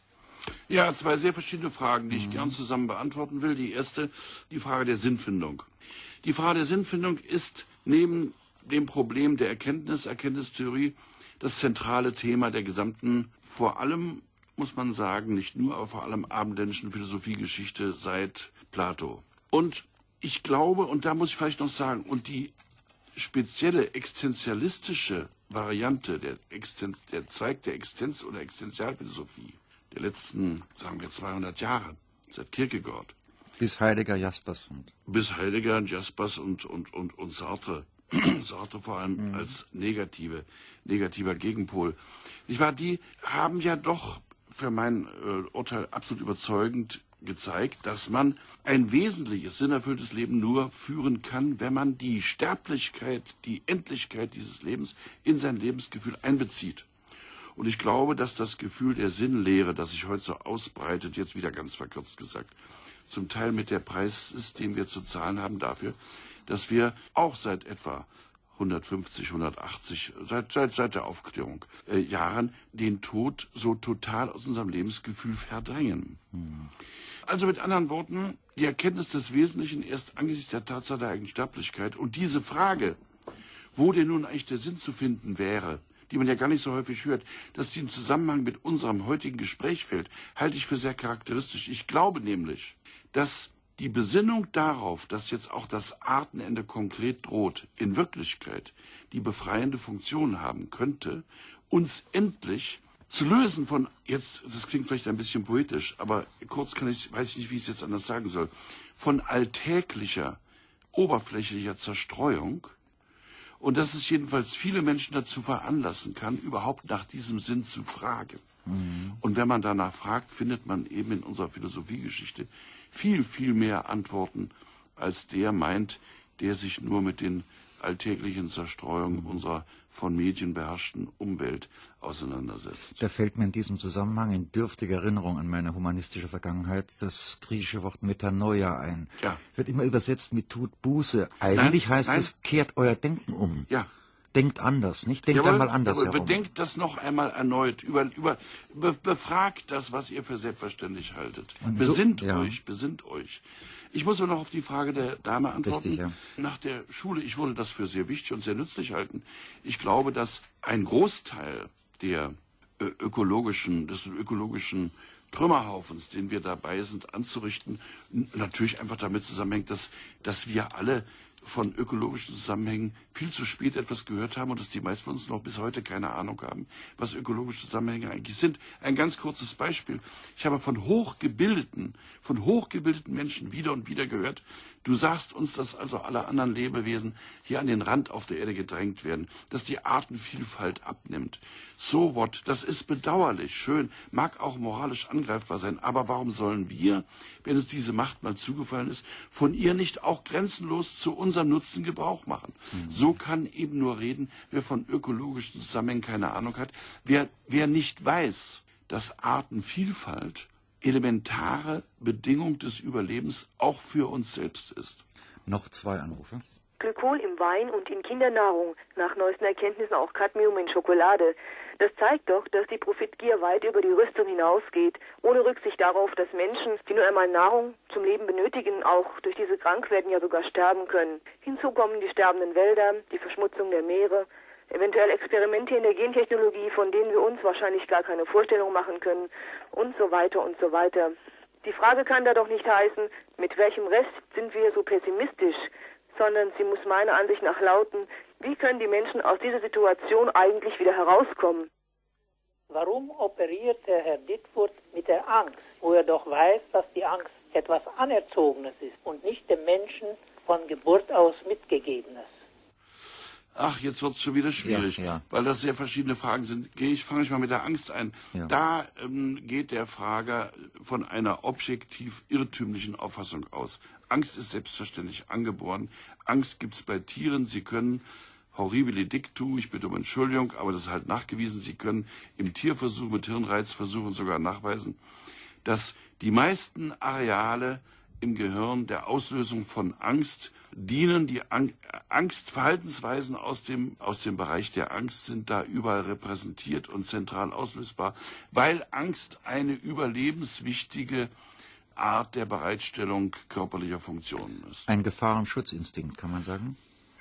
Ja, zwei sehr verschiedene Fragen, die ich mhm. gern zusammen beantworten will. Die erste, die Frage der Sinnfindung. Die Frage der Sinnfindung ist neben dem Problem der Erkenntnis, Erkenntnistheorie, das zentrale Thema der gesamten, vor allem, muss man sagen, nicht nur, aber vor allem abendländischen Philosophiegeschichte seit Plato. Und ich glaube, und da muss ich vielleicht noch sagen, und die spezielle existenzialistische Variante, der, Existen- der Zweig der Existenz- oder Existenzialphilosophie der letzten, sagen wir, zweihundert Jahre, seit Kierkegaard. Bis Heidegger, Jaspers. Und bis Heidegger, Jaspers und, und, und, und Sartre. Sartre vor allem mhm. als negative, negativer Gegenpol. Ich war, die haben ja doch für mein äh, Urteil absolut überzeugend gezeigt, dass man ein wesentliches, sinnerfülltes Leben nur führen kann, wenn man die Sterblichkeit, die Endlichkeit dieses Lebens in sein Lebensgefühl einbezieht. Und ich glaube, dass das Gefühl der Sinnlehre, das sich heute so ausbreitet, jetzt wieder ganz verkürzt gesagt, zum Teil mit der Preis ist, den wir zu zahlen haben dafür, dass wir auch seit etwa hundertfünfzig, hundertachtzig, seit, seit, seit der Aufklärung äh, Jahren den Tod so total aus unserem Lebensgefühl verdrängen. Hm. Also mit anderen Worten, die Erkenntnis des Wesentlichen erst angesichts der Tatsache der eigenen Sterblichkeit und diese Frage, wo denn nun eigentlich der Sinn zu finden wäre, die man ja gar nicht so häufig hört, dass die im Zusammenhang mit unserem heutigen Gespräch fällt, halte ich für sehr charakteristisch. Ich glaube nämlich, dass die Besinnung darauf, dass jetzt auch das Artenende konkret droht, in Wirklichkeit die befreiende Funktion haben könnte, uns endlich zu lösen von, jetzt, das klingt vielleicht ein bisschen poetisch, aber kurz kann ich, weiß ich nicht, wie ich es jetzt anders sagen soll, von alltäglicher, oberflächlicher Zerstreuung, und dass es jedenfalls viele Menschen dazu veranlassen kann, überhaupt nach diesem Sinn zu fragen. Mhm. Und wenn man danach fragt, findet man eben in unserer Philosophiegeschichte viel, viel mehr Antworten, als der meint, der sich nur mit den alltäglichen Zerstreuungen unserer von Medien beherrschten Umwelt auseinandersetzt. Da fällt mir in diesem Zusammenhang in dürftiger Erinnerung an meine humanistische Vergangenheit das griechische Wort Metanoia ein. Ja. Wird immer übersetzt mit tut Buße. Eigentlich nein, heißt nein. es, kehrt euer Denken um. Ja. denkt anders, nicht? Denkt Jawohl, einmal anders aber herum. Bedenkt das noch einmal erneut. Über, über, be, befragt das, was ihr für selbstverständlich haltet. Und besinnt so, ja. euch, besinnt euch. Ich muss aber noch auf die Frage der Dame antworten. Richtig, ja. Nach der Schule, ich würde das für sehr wichtig und sehr nützlich halten. Ich glaube, dass ein Großteil der ö ökologischen, des ökologischen Trümmerhaufens, den wir dabei sind anzurichten, natürlich einfach damit zusammenhängt, dass, dass wir alle von ökologischen Zusammenhängen viel zu spät etwas gehört haben und dass die meisten von uns noch bis heute keine Ahnung haben, was ökologische Zusammenhänge eigentlich sind. Ein ganz kurzes Beispiel. Ich habe von hochgebildeten, von hochgebildeten Menschen wieder und wieder gehört, du sagst uns, dass also alle anderen Lebewesen hier an den Rand auf der Erde gedrängt werden, dass die Artenvielfalt abnimmt. So what? Das ist bedauerlich, schön, mag auch moralisch angreifbar sein, aber warum sollen wir, wenn uns diese Macht mal zugefallen ist, von ihr nicht auch grenzenlos zu unserem Nutzen Gebrauch machen? Mhm. So kann eben nur reden, wer von ökologischen Zusammenhängen keine Ahnung hat, wer, wer nicht weiß, dass Artenvielfalt elementare Bedingung des Überlebens auch für uns selbst ist. Noch zwei Anrufe. Glykol im Wein und in Kindernahrung, nach neuesten Erkenntnissen auch Cadmium in Schokolade. Das zeigt doch, dass die Profitgier weit über die Rüstung hinausgeht, ohne Rücksicht darauf, dass Menschen, die nur einmal Nahrung zum Leben benötigen, auch durch diese Krankheiten ja sogar sterben können. Hinzu kommen die sterbenden Wälder, die Verschmutzung der Meere, eventuell Experimente in der Gentechnologie, von denen wir uns wahrscheinlich gar keine Vorstellung machen können und so weiter und so weiter. Die Frage kann da doch nicht heißen, mit welchem Rest sind wir so pessimistisch, sondern sie muss meiner Ansicht nach lauten, wie können die Menschen aus dieser Situation eigentlich wieder herauskommen? Warum operiert der Herr Ditfurth mit der Angst, wo er doch weiß, dass die Angst etwas Anerzogenes ist und nicht dem Menschen von Geburt aus mitgegebenes? Ach, jetzt wird es schon wieder schwierig, ja, ja. weil das sehr verschiedene Fragen sind. Gehe ich, fange ich mal mit der Angst ein. Ja. Da ähm, geht der Frager von einer objektiv irrtümlichen Auffassung aus. Angst ist selbstverständlich angeboren. Angst gibt es bei Tieren. Sie können, horribile dictu, ich bitte um Entschuldigung, aber das ist halt nachgewiesen, Sie können im Tierversuch mit Hirnreizversuchen sogar nachweisen, dass die meisten Areale im Gehirn der Auslösung von Angst dienen. Die Ang- Angstverhaltensweisen aus dem, aus dem Bereich der Angst sind da überall repräsentiert und zentral auslösbar, weil Angst eine überlebenswichtige Art der Bereitstellung körperlicher Funktionen ist. Ein Gefahrenschutzinstinkt, kann man sagen?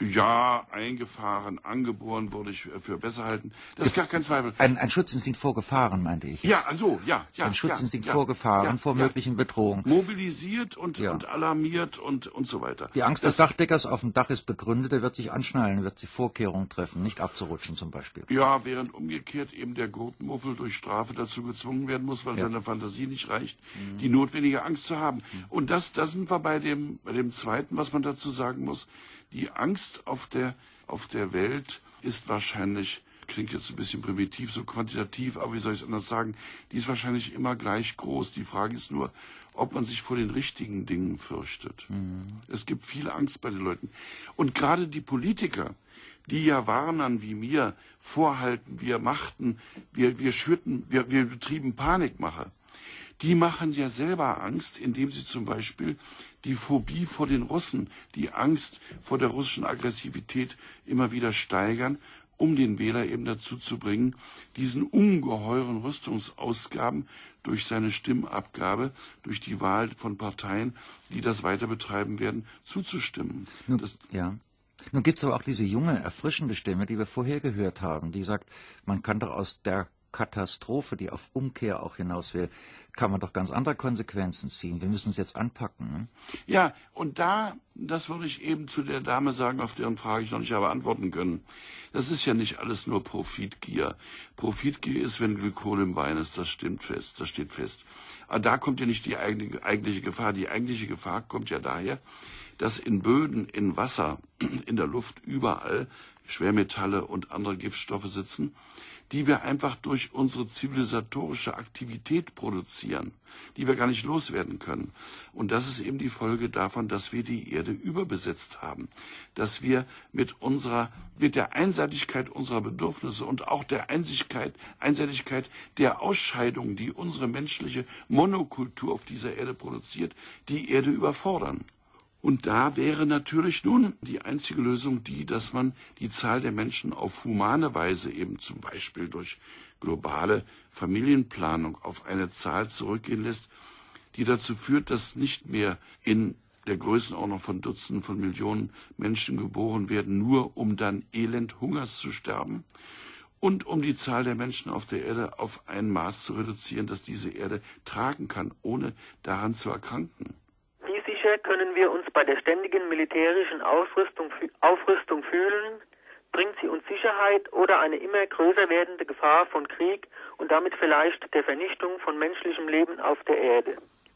Ja, eingefahren, angeboren, würde ich für besser halten. Das ist gar kein Zweifel. Ein, ein Schutzinstinkt vor Gefahren, meinte ich jetzt. Ja, also, ja, ja. Ein Schutzinstinkt ja, vor Gefahren, ja, vor ja. möglichen Bedrohungen. Mobilisiert und, ja. und alarmiert und, und so weiter. Die Angst das, des Dachdeckers auf dem Dach ist begründet, er wird sich anschnallen, wird sich Vorkehrungen treffen, nicht abzurutschen zum Beispiel. Ja, während umgekehrt eben der Gurtenmuffel durch Strafe dazu gezwungen werden muss, weil ja. seine Fantasie nicht reicht, mhm. die notwendige Angst zu haben. Mhm. Und das, das sind wir bei dem, bei dem Zweiten, was man dazu sagen muss. Die Angst auf der, auf der Welt ist wahrscheinlich, klingt jetzt ein bisschen primitiv, so quantitativ, aber wie soll ich es anders sagen, die ist wahrscheinlich immer gleich groß. Die Frage ist nur, ob man sich vor den richtigen Dingen fürchtet. Mhm. Es gibt viel Angst bei den Leuten. Und gerade die Politiker, die ja warnen wie mir, vorhalten, wir machten, wir, wir schürten, wir, wir betrieben Panikmache. Die machen ja selber Angst, indem sie zum Beispiel die Phobie vor den Russen, die Angst vor der russischen Aggressivität immer wieder steigern, um den Wähler eben dazu zu bringen, diesen ungeheuren Rüstungsausgaben durch seine Stimmabgabe, durch die Wahl von Parteien, die das weiter betreiben werden, zuzustimmen. Nun, das, ja. Nun gibt es aber auch diese junge, erfrischende Stimme, die wir vorher gehört haben, die sagt, man kann doch aus der Katastrophe, die auf Umkehr auch hinaus will, kann man doch ganz andere Konsequenzen ziehen. Wir müssen es jetzt anpacken. Ne? Ja, und da, das würde ich eben zu der Dame sagen, auf deren Frage ich noch nicht habe antworten können. Das ist ja nicht alles nur Profitgier. Profitgier ist, wenn Glykol im Wein ist, das stimmt fest, das steht fest. Aber da kommt ja nicht die eigentliche, eigentliche Gefahr. Die eigentliche Gefahr kommt ja daher, dass in Böden, in Wasser, in der Luft überall Schwermetalle und andere Giftstoffe sitzen, die wir einfach durch unsere zivilisatorische Aktivität produzieren, die wir gar nicht loswerden können. Und das ist eben die Folge davon, dass wir die Erde überbesetzt haben, dass wir mit unserer, mit der Einseitigkeit unserer Bedürfnisse und auch der Einseitigkeit, Einseitigkeit der Ausscheidungen, die unsere menschliche Monokultur auf dieser Erde produziert, die Erde überfordern. Und da wäre natürlich nun die einzige Lösung die, dass man die Zahl der Menschen auf humane Weise, eben zum Beispiel durch globale Familienplanung, auf eine Zahl zurückgehen lässt, die dazu führt, dass nicht mehr in der Größenordnung von Dutzenden von Millionen Menschen geboren werden, nur um dann elend Hungers zu sterben, und um die Zahl der Menschen auf der Erde auf ein Maß zu reduzieren, das diese Erde tragen kann, ohne daran zu erkranken. Wie sicher können wir uns bei der ständigen militärischen Aufrüstung, Aufrüstung fühlen? Bringt sie uns Sicherheit oder eine immer größer werdende Gefahr von Krieg und damit vielleicht der Vernichtung von menschlichem Leben auf der Erde?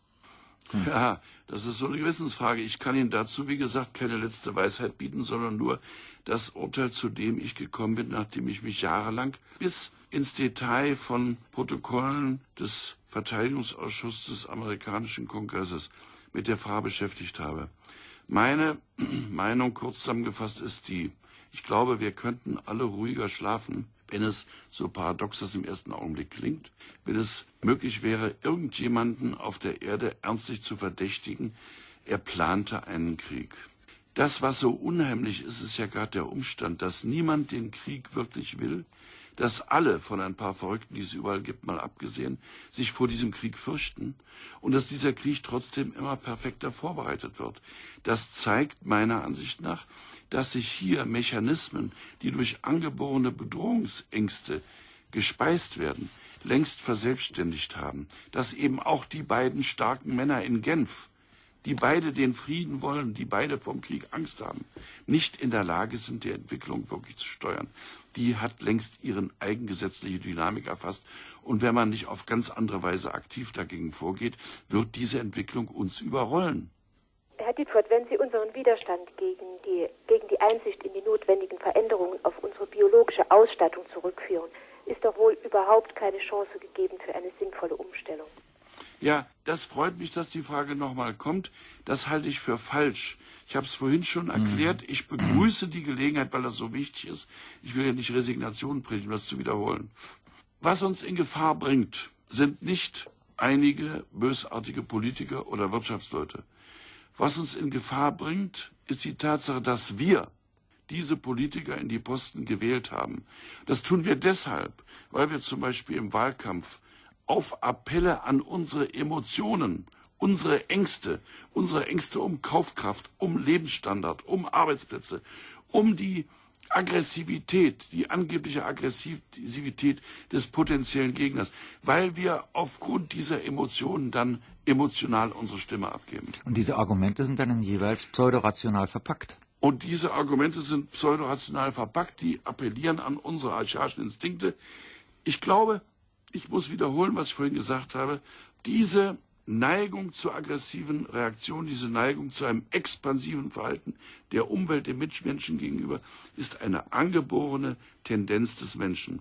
Ja, das ist so eine Gewissensfrage. Ich kann Ihnen dazu, wie gesagt, keine letzte Weisheit bieten, sondern nur das Urteil, zu dem ich gekommen bin, nachdem ich mich jahrelang bis ins Detail von Protokollen des Verteidigungsausschusses des amerikanischen Kongresses mit der Frage beschäftigt habe. Meine Meinung kurz zusammengefasst ist die: Ich glaube, wir könnten alle ruhiger schlafen, wenn es, so paradox das im ersten Augenblick klingt, wenn es möglich wäre, irgendjemanden auf der Erde ernstlich zu verdächtigen, er plante einen Krieg. Das, was so unheimlich ist, ist ja gerade der Umstand, dass niemand den Krieg wirklich will, dass alle, von ein paar Verrückten, die es überall gibt, mal abgesehen, sich vor diesem Krieg fürchten und dass dieser Krieg trotzdem immer perfekter vorbereitet wird. Das zeigt meiner Ansicht nach, dass sich hier Mechanismen, die durch angeborene Bedrohungsängste gespeist werden, längst verselbstständigt haben. Dass eben auch die beiden starken Männer in Genf, die beide den Frieden wollen, die beide vom Krieg Angst haben, nicht in der Lage sind, die Entwicklung wirklich zu steuern. Die hat längst ihren eigengesetzliche Dynamik erfasst. Und wenn man nicht auf ganz andere Weise aktiv dagegen vorgeht, wird diese Entwicklung uns überrollen. Herr Ditfurth, wenn Sie unseren Widerstand gegen die, gegen die Einsicht in die notwendigen Veränderungen auf unsere biologische Ausstattung zurückführen, ist doch wohl überhaupt keine Chance gegeben für eine sinnvolle Umstellung. Ja, das freut mich, dass die Frage nochmal kommt. Das halte ich für falsch. Ich habe es vorhin schon erklärt. Ich begrüße die Gelegenheit, weil das so wichtig ist. Ich will ja nicht Resignation predigen, um das zu wiederholen. Was uns in Gefahr bringt, sind nicht einige bösartige Politiker oder Wirtschaftsleute. Was uns in Gefahr bringt, ist die Tatsache, dass wir diese Politiker in die Posten gewählt haben. Das tun wir deshalb, weil wir zum Beispiel im Wahlkampf auf Appelle an unsere Emotionen, unsere Ängste, unsere Ängste um Kaufkraft, um Lebensstandard, um Arbeitsplätze, um die Aggressivität, die angebliche Aggressivität des potenziellen Gegners, weil wir aufgrund dieser Emotionen dann emotional unsere Stimme abgeben. Und diese Argumente sind dann jeweils pseudorational verpackt. Und diese Argumente sind pseudorational verpackt, die appellieren an unsere archaischen Instinkte. Ich glaube, ich muss wiederholen, was ich vorhin gesagt habe, diese Neigung zur aggressiven Reaktion, diese Neigung zu einem expansiven Verhalten der Umwelt, dem Mitmenschen gegenüber, ist eine angeborene Tendenz des Menschen.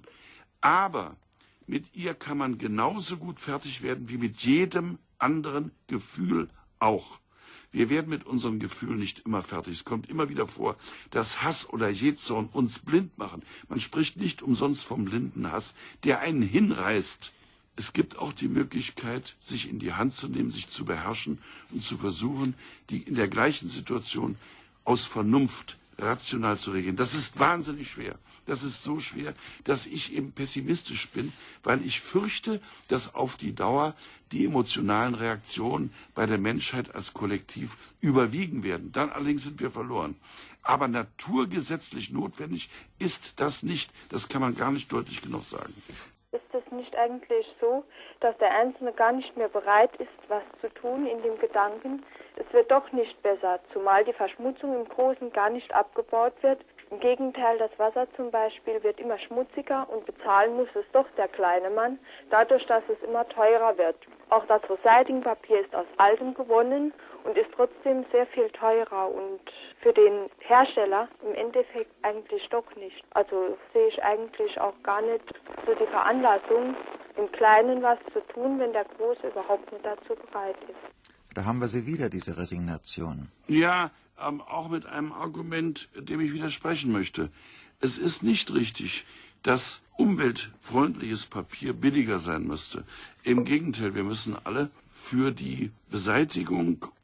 Aber mit ihr kann man genauso gut fertig werden wie mit jedem anderen Gefühl auch. Wir werden mit unseren Gefühlen nicht immer fertig. Es kommt immer wieder vor, dass Hass oder Jähzorn uns blind machen. Man spricht nicht umsonst vom blinden Hass, der einen hinreißt. Es gibt auch die Möglichkeit, sich in die Hand zu nehmen, sich zu beherrschen und zu versuchen, die in der gleichen Situation aus Vernunft rational zu regeln. Das ist wahnsinnig schwer. Das ist so schwer, dass ich eben pessimistisch bin, weil ich fürchte, dass auf die Dauer die emotionalen Reaktionen bei der Menschheit als Kollektiv überwiegen werden. Dann allerdings sind wir verloren. Aber naturgesetzlich notwendig ist das nicht. Das kann man gar nicht deutlich genug sagen. Ist es nicht eigentlich so, dass der Einzelne gar nicht mehr bereit ist, was zu tun in dem Gedanken, es wird doch nicht besser, zumal die Verschmutzung im Großen gar nicht abgebaut wird? Im Gegenteil, das Wasser zum Beispiel wird immer schmutziger und bezahlen muss es doch der kleine Mann, dadurch, dass es immer teurer wird. Auch das Recyclingpapier ist aus altem gewonnen und ist trotzdem sehr viel teurer und für den Hersteller im Endeffekt eigentlich doch nicht. Also sehe ich eigentlich auch gar nicht so die Veranlassung, im Kleinen was zu tun, wenn der Große überhaupt nicht dazu bereit ist. Da haben wir sie wieder, diese Resignation. Ja, ähm, auch mit einem Argument, dem ich widersprechen möchte. Es ist nicht richtig, dass umweltfreundliches Papier billiger sein müsste. Im Gegenteil, wir müssen alle für die Beseitigung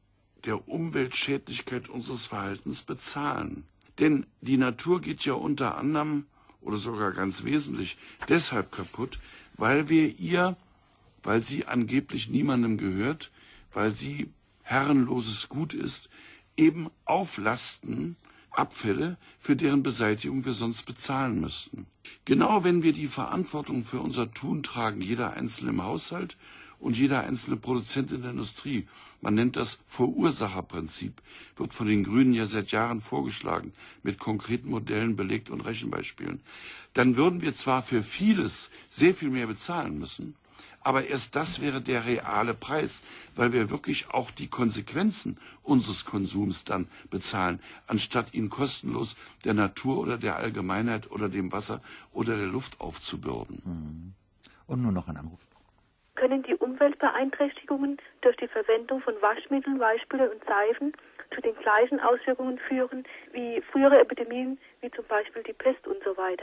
der Umweltschädlichkeit unseres Verhaltens bezahlen. Denn die Natur geht ja unter anderem oder sogar ganz wesentlich deshalb kaputt, weil wir ihr, weil sie angeblich niemandem gehört, weil sie herrenloses Gut ist, eben auflasten Abfälle, für deren Beseitigung wir sonst bezahlen müssten. Genau wenn wir die Verantwortung für unser Tun tragen, jeder Einzelne im Haushalt und jeder einzelne Produzent in der Industrie, man nennt das Verursacherprinzip, wird von den Grünen ja seit Jahren vorgeschlagen, mit konkreten Modellen belegt und Rechenbeispielen, dann würden wir zwar für vieles sehr viel mehr bezahlen müssen, aber erst das wäre der reale Preis, weil wir wirklich auch die Konsequenzen unseres Konsums dann bezahlen, anstatt ihn kostenlos der Natur oder der Allgemeinheit oder dem Wasser oder der Luft aufzubürden. Und nur noch ein Anruf. Können die Umweltbeeinträchtigungen durch die Verwendung von Waschmitteln, Weichspüler und Seifen zu den gleichen Auswirkungen führen wie frühere Epidemien, wie zum Beispiel die Pest und so weiter?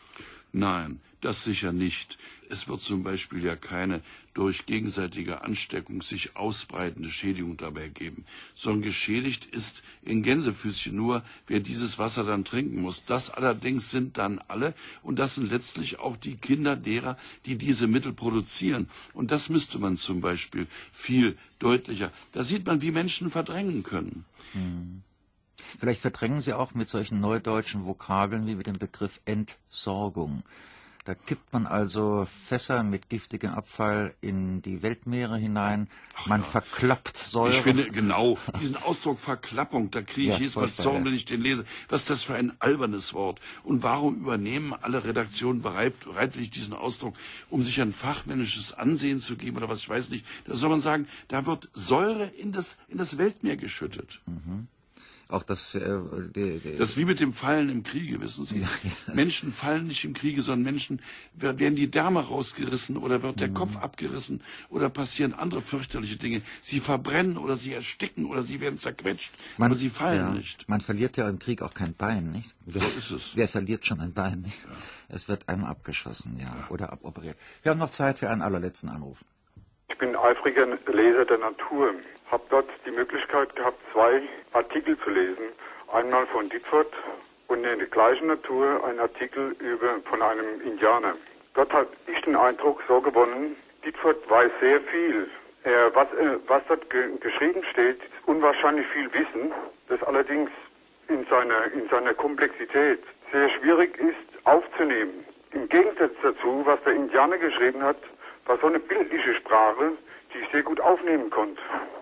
Nein, das sicher nicht. Es wird zum Beispiel ja keine durch gegenseitige Ansteckung sich ausbreitende Schädigung dabei geben, sondern geschädigt ist in Gänsefüßchen nur, wer dieses Wasser dann trinken muss. Das allerdings sind dann alle und das sind letztlich auch die Kinder derer, die diese Mittel produzieren. Und das müsste man zum Beispiel viel deutlicher. Da sieht man, wie Menschen verdrängen können. Hm. Vielleicht verdrängen Sie auch mit solchen neudeutschen Vokabeln wie mit dem Begriff Entsorgung. Da kippt man also Fässer mit giftigem Abfall in die Weltmeere hinein. Ach man ja. verklappt Säure. Ich finde genau diesen Ausdruck Verklappung, da kriege ich ja, jedes Mal Zorn, wenn ich den lese. Was ist das für ein albernes Wort? Und warum übernehmen alle Redaktionen bereit, bereitwillig diesen Ausdruck, um sich ein fachmännisches Ansehen zu geben oder was, ich weiß nicht. Da soll man sagen, da wird Säure in das, in das Weltmeer geschüttet. Mhm. Auch das, äh, die, die das ist wie mit dem Fallen im Kriege, wissen Sie. Ja, ja. Menschen fallen nicht im Kriege, sondern Menschen werden die Därme rausgerissen oder wird der mhm. Kopf abgerissen oder passieren andere fürchterliche Dinge. Sie verbrennen oder sie ersticken oder sie werden zerquetscht, man, aber sie fallen ja, nicht. Man verliert ja im Krieg auch kein Bein, nicht? Wer, so ist es. Wer verliert schon ein Bein, nicht? Ja. Es wird einem abgeschossen, ja, ja, oder aboperiert. Wir haben noch Zeit für einen allerletzten Anruf. Ich bin eifriger Leser der Natur. Habe dort die Möglichkeit gehabt, zwei Artikel zu lesen. Einmal von Ditfurth und in der gleichen Natur ein Artikel über, von einem Indianer. Dort habe ich den Eindruck so gewonnen, Ditfurth weiß sehr viel. Er, was, äh, was dort ge geschrieben steht, ist unwahrscheinlich viel Wissen, das allerdings in seiner, in seiner Komplexität sehr schwierig ist aufzunehmen. Im Gegensatz dazu, was der Indianer geschrieben hat, war so eine bildliche Sprache, die ich sehr gut aufnehmen konnte.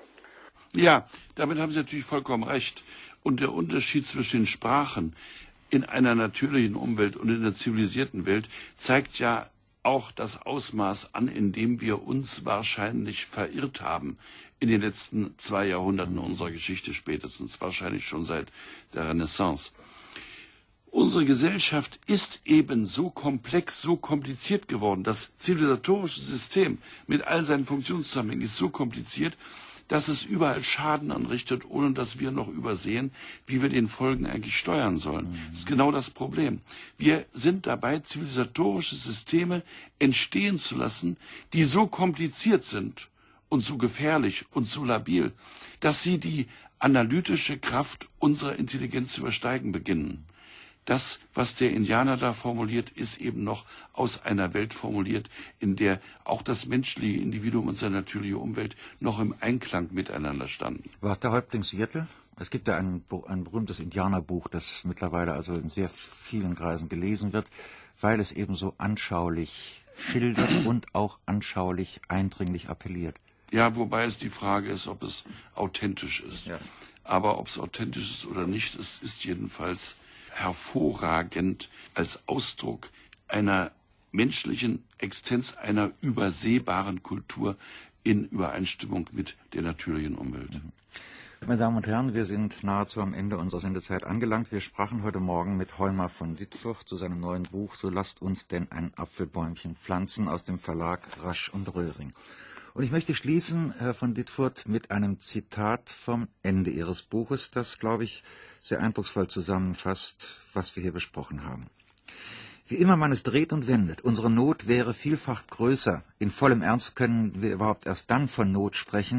Ja, damit haben Sie natürlich vollkommen recht. Und der Unterschied zwischen den Sprachen in einer natürlichen Umwelt und in einer zivilisierten Welt zeigt ja auch das Ausmaß an, in dem wir uns wahrscheinlich verirrt haben in den letzten zwei Jahrhunderten unserer Geschichte, spätestens wahrscheinlich schon seit der Renaissance. Unsere Gesellschaft ist eben so komplex, so kompliziert geworden. Das zivilisatorische System mit all seinen Funktionszusammenhängen ist so kompliziert, dass es überall Schaden anrichtet, ohne dass wir noch übersehen, wie wir den Folgen eigentlich steuern sollen. Mhm. Das ist genau das Problem. Wir sind dabei, zivilisatorische Systeme entstehen zu lassen, die so kompliziert sind und so gefährlich und so labil, dass sie die analytische Kraft unserer Intelligenz zu übersteigen beginnen. Das, was der Indianer da formuliert, ist eben noch aus einer Welt formuliert, in der auch das menschliche Individuum und seine natürliche Umwelt noch im Einklang miteinander standen. War es der Häuptling Seattle? Es gibt ja ein, ein berühmtes Indianerbuch, das mittlerweile also in sehr vielen Kreisen gelesen wird, weil es eben so anschaulich schildert und auch anschaulich eindringlich appelliert. Ja, wobei es die Frage ist, ob es authentisch ist. Ja. Aber ob es authentisch ist oder nicht, es ist jedenfalls hervorragend als Ausdruck einer menschlichen Existenz, einer übersehbaren Kultur in Übereinstimmung mit der natürlichen Umwelt. Meine Damen und Herren, wir sind nahezu am Ende unserer Sendezeit angelangt. Wir sprachen heute Morgen mit Heumar von Ditfurth zu seinem neuen Buch »So lasst uns denn ein Apfelbäumchen pflanzen« aus dem Verlag Rasch und Röhring. Und ich möchte schließen, Herr von Ditfurth, mit einem Zitat vom Ende Ihres Buches, das, glaube ich, sehr eindrucksvoll zusammenfasst, was wir hier besprochen haben. Wie immer man es dreht und wendet, unsere Not wäre vielfach größer. In vollem Ernst können wir überhaupt erst dann von Not sprechen,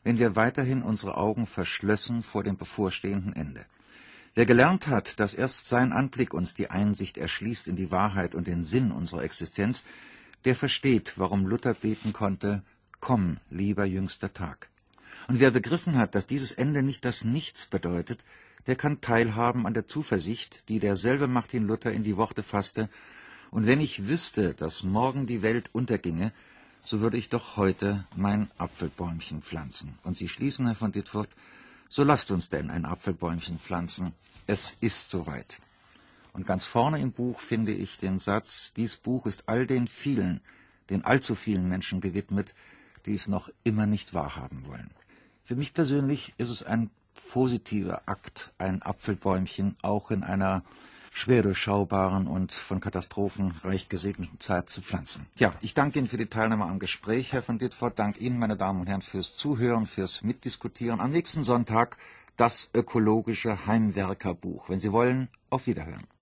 wenn wir weiterhin unsere Augen verschlössen vor dem bevorstehenden Ende. Wer gelernt hat, dass erst sein Anblick uns die Einsicht erschließt in die Wahrheit und den Sinn unserer Existenz, der versteht, warum Luther beten konnte, komm, lieber jüngster Tag. Und wer begriffen hat, dass dieses Ende nicht das Nichts bedeutet, der kann teilhaben an der Zuversicht, die derselbe Martin Luther in die Worte fasste, und wenn ich wüsste, dass morgen die Welt unterginge, so würde ich doch heute mein Apfelbäumchen pflanzen. Und Sie schließen, Herr von Ditfurth, so lasst uns denn ein Apfelbäumchen pflanzen. Es ist soweit. Und ganz vorne im Buch finde ich den Satz, dies Buch ist all den vielen, den allzu vielen Menschen gewidmet, die es noch immer nicht wahrhaben wollen. Für mich persönlich ist es ein positiver Akt, ein Apfelbäumchen auch in einer schwer durchschaubaren und von Katastrophen reich gesegneten Zeit zu pflanzen. Ja, ich danke Ihnen für die Teilnahme am Gespräch, Herr von Ditfurth. Danke Ihnen, meine Damen und Herren, fürs Zuhören, fürs Mitdiskutieren. Am nächsten Sonntag das ökologische Heimwerkerbuch. Wenn Sie wollen, auf Wiederhören.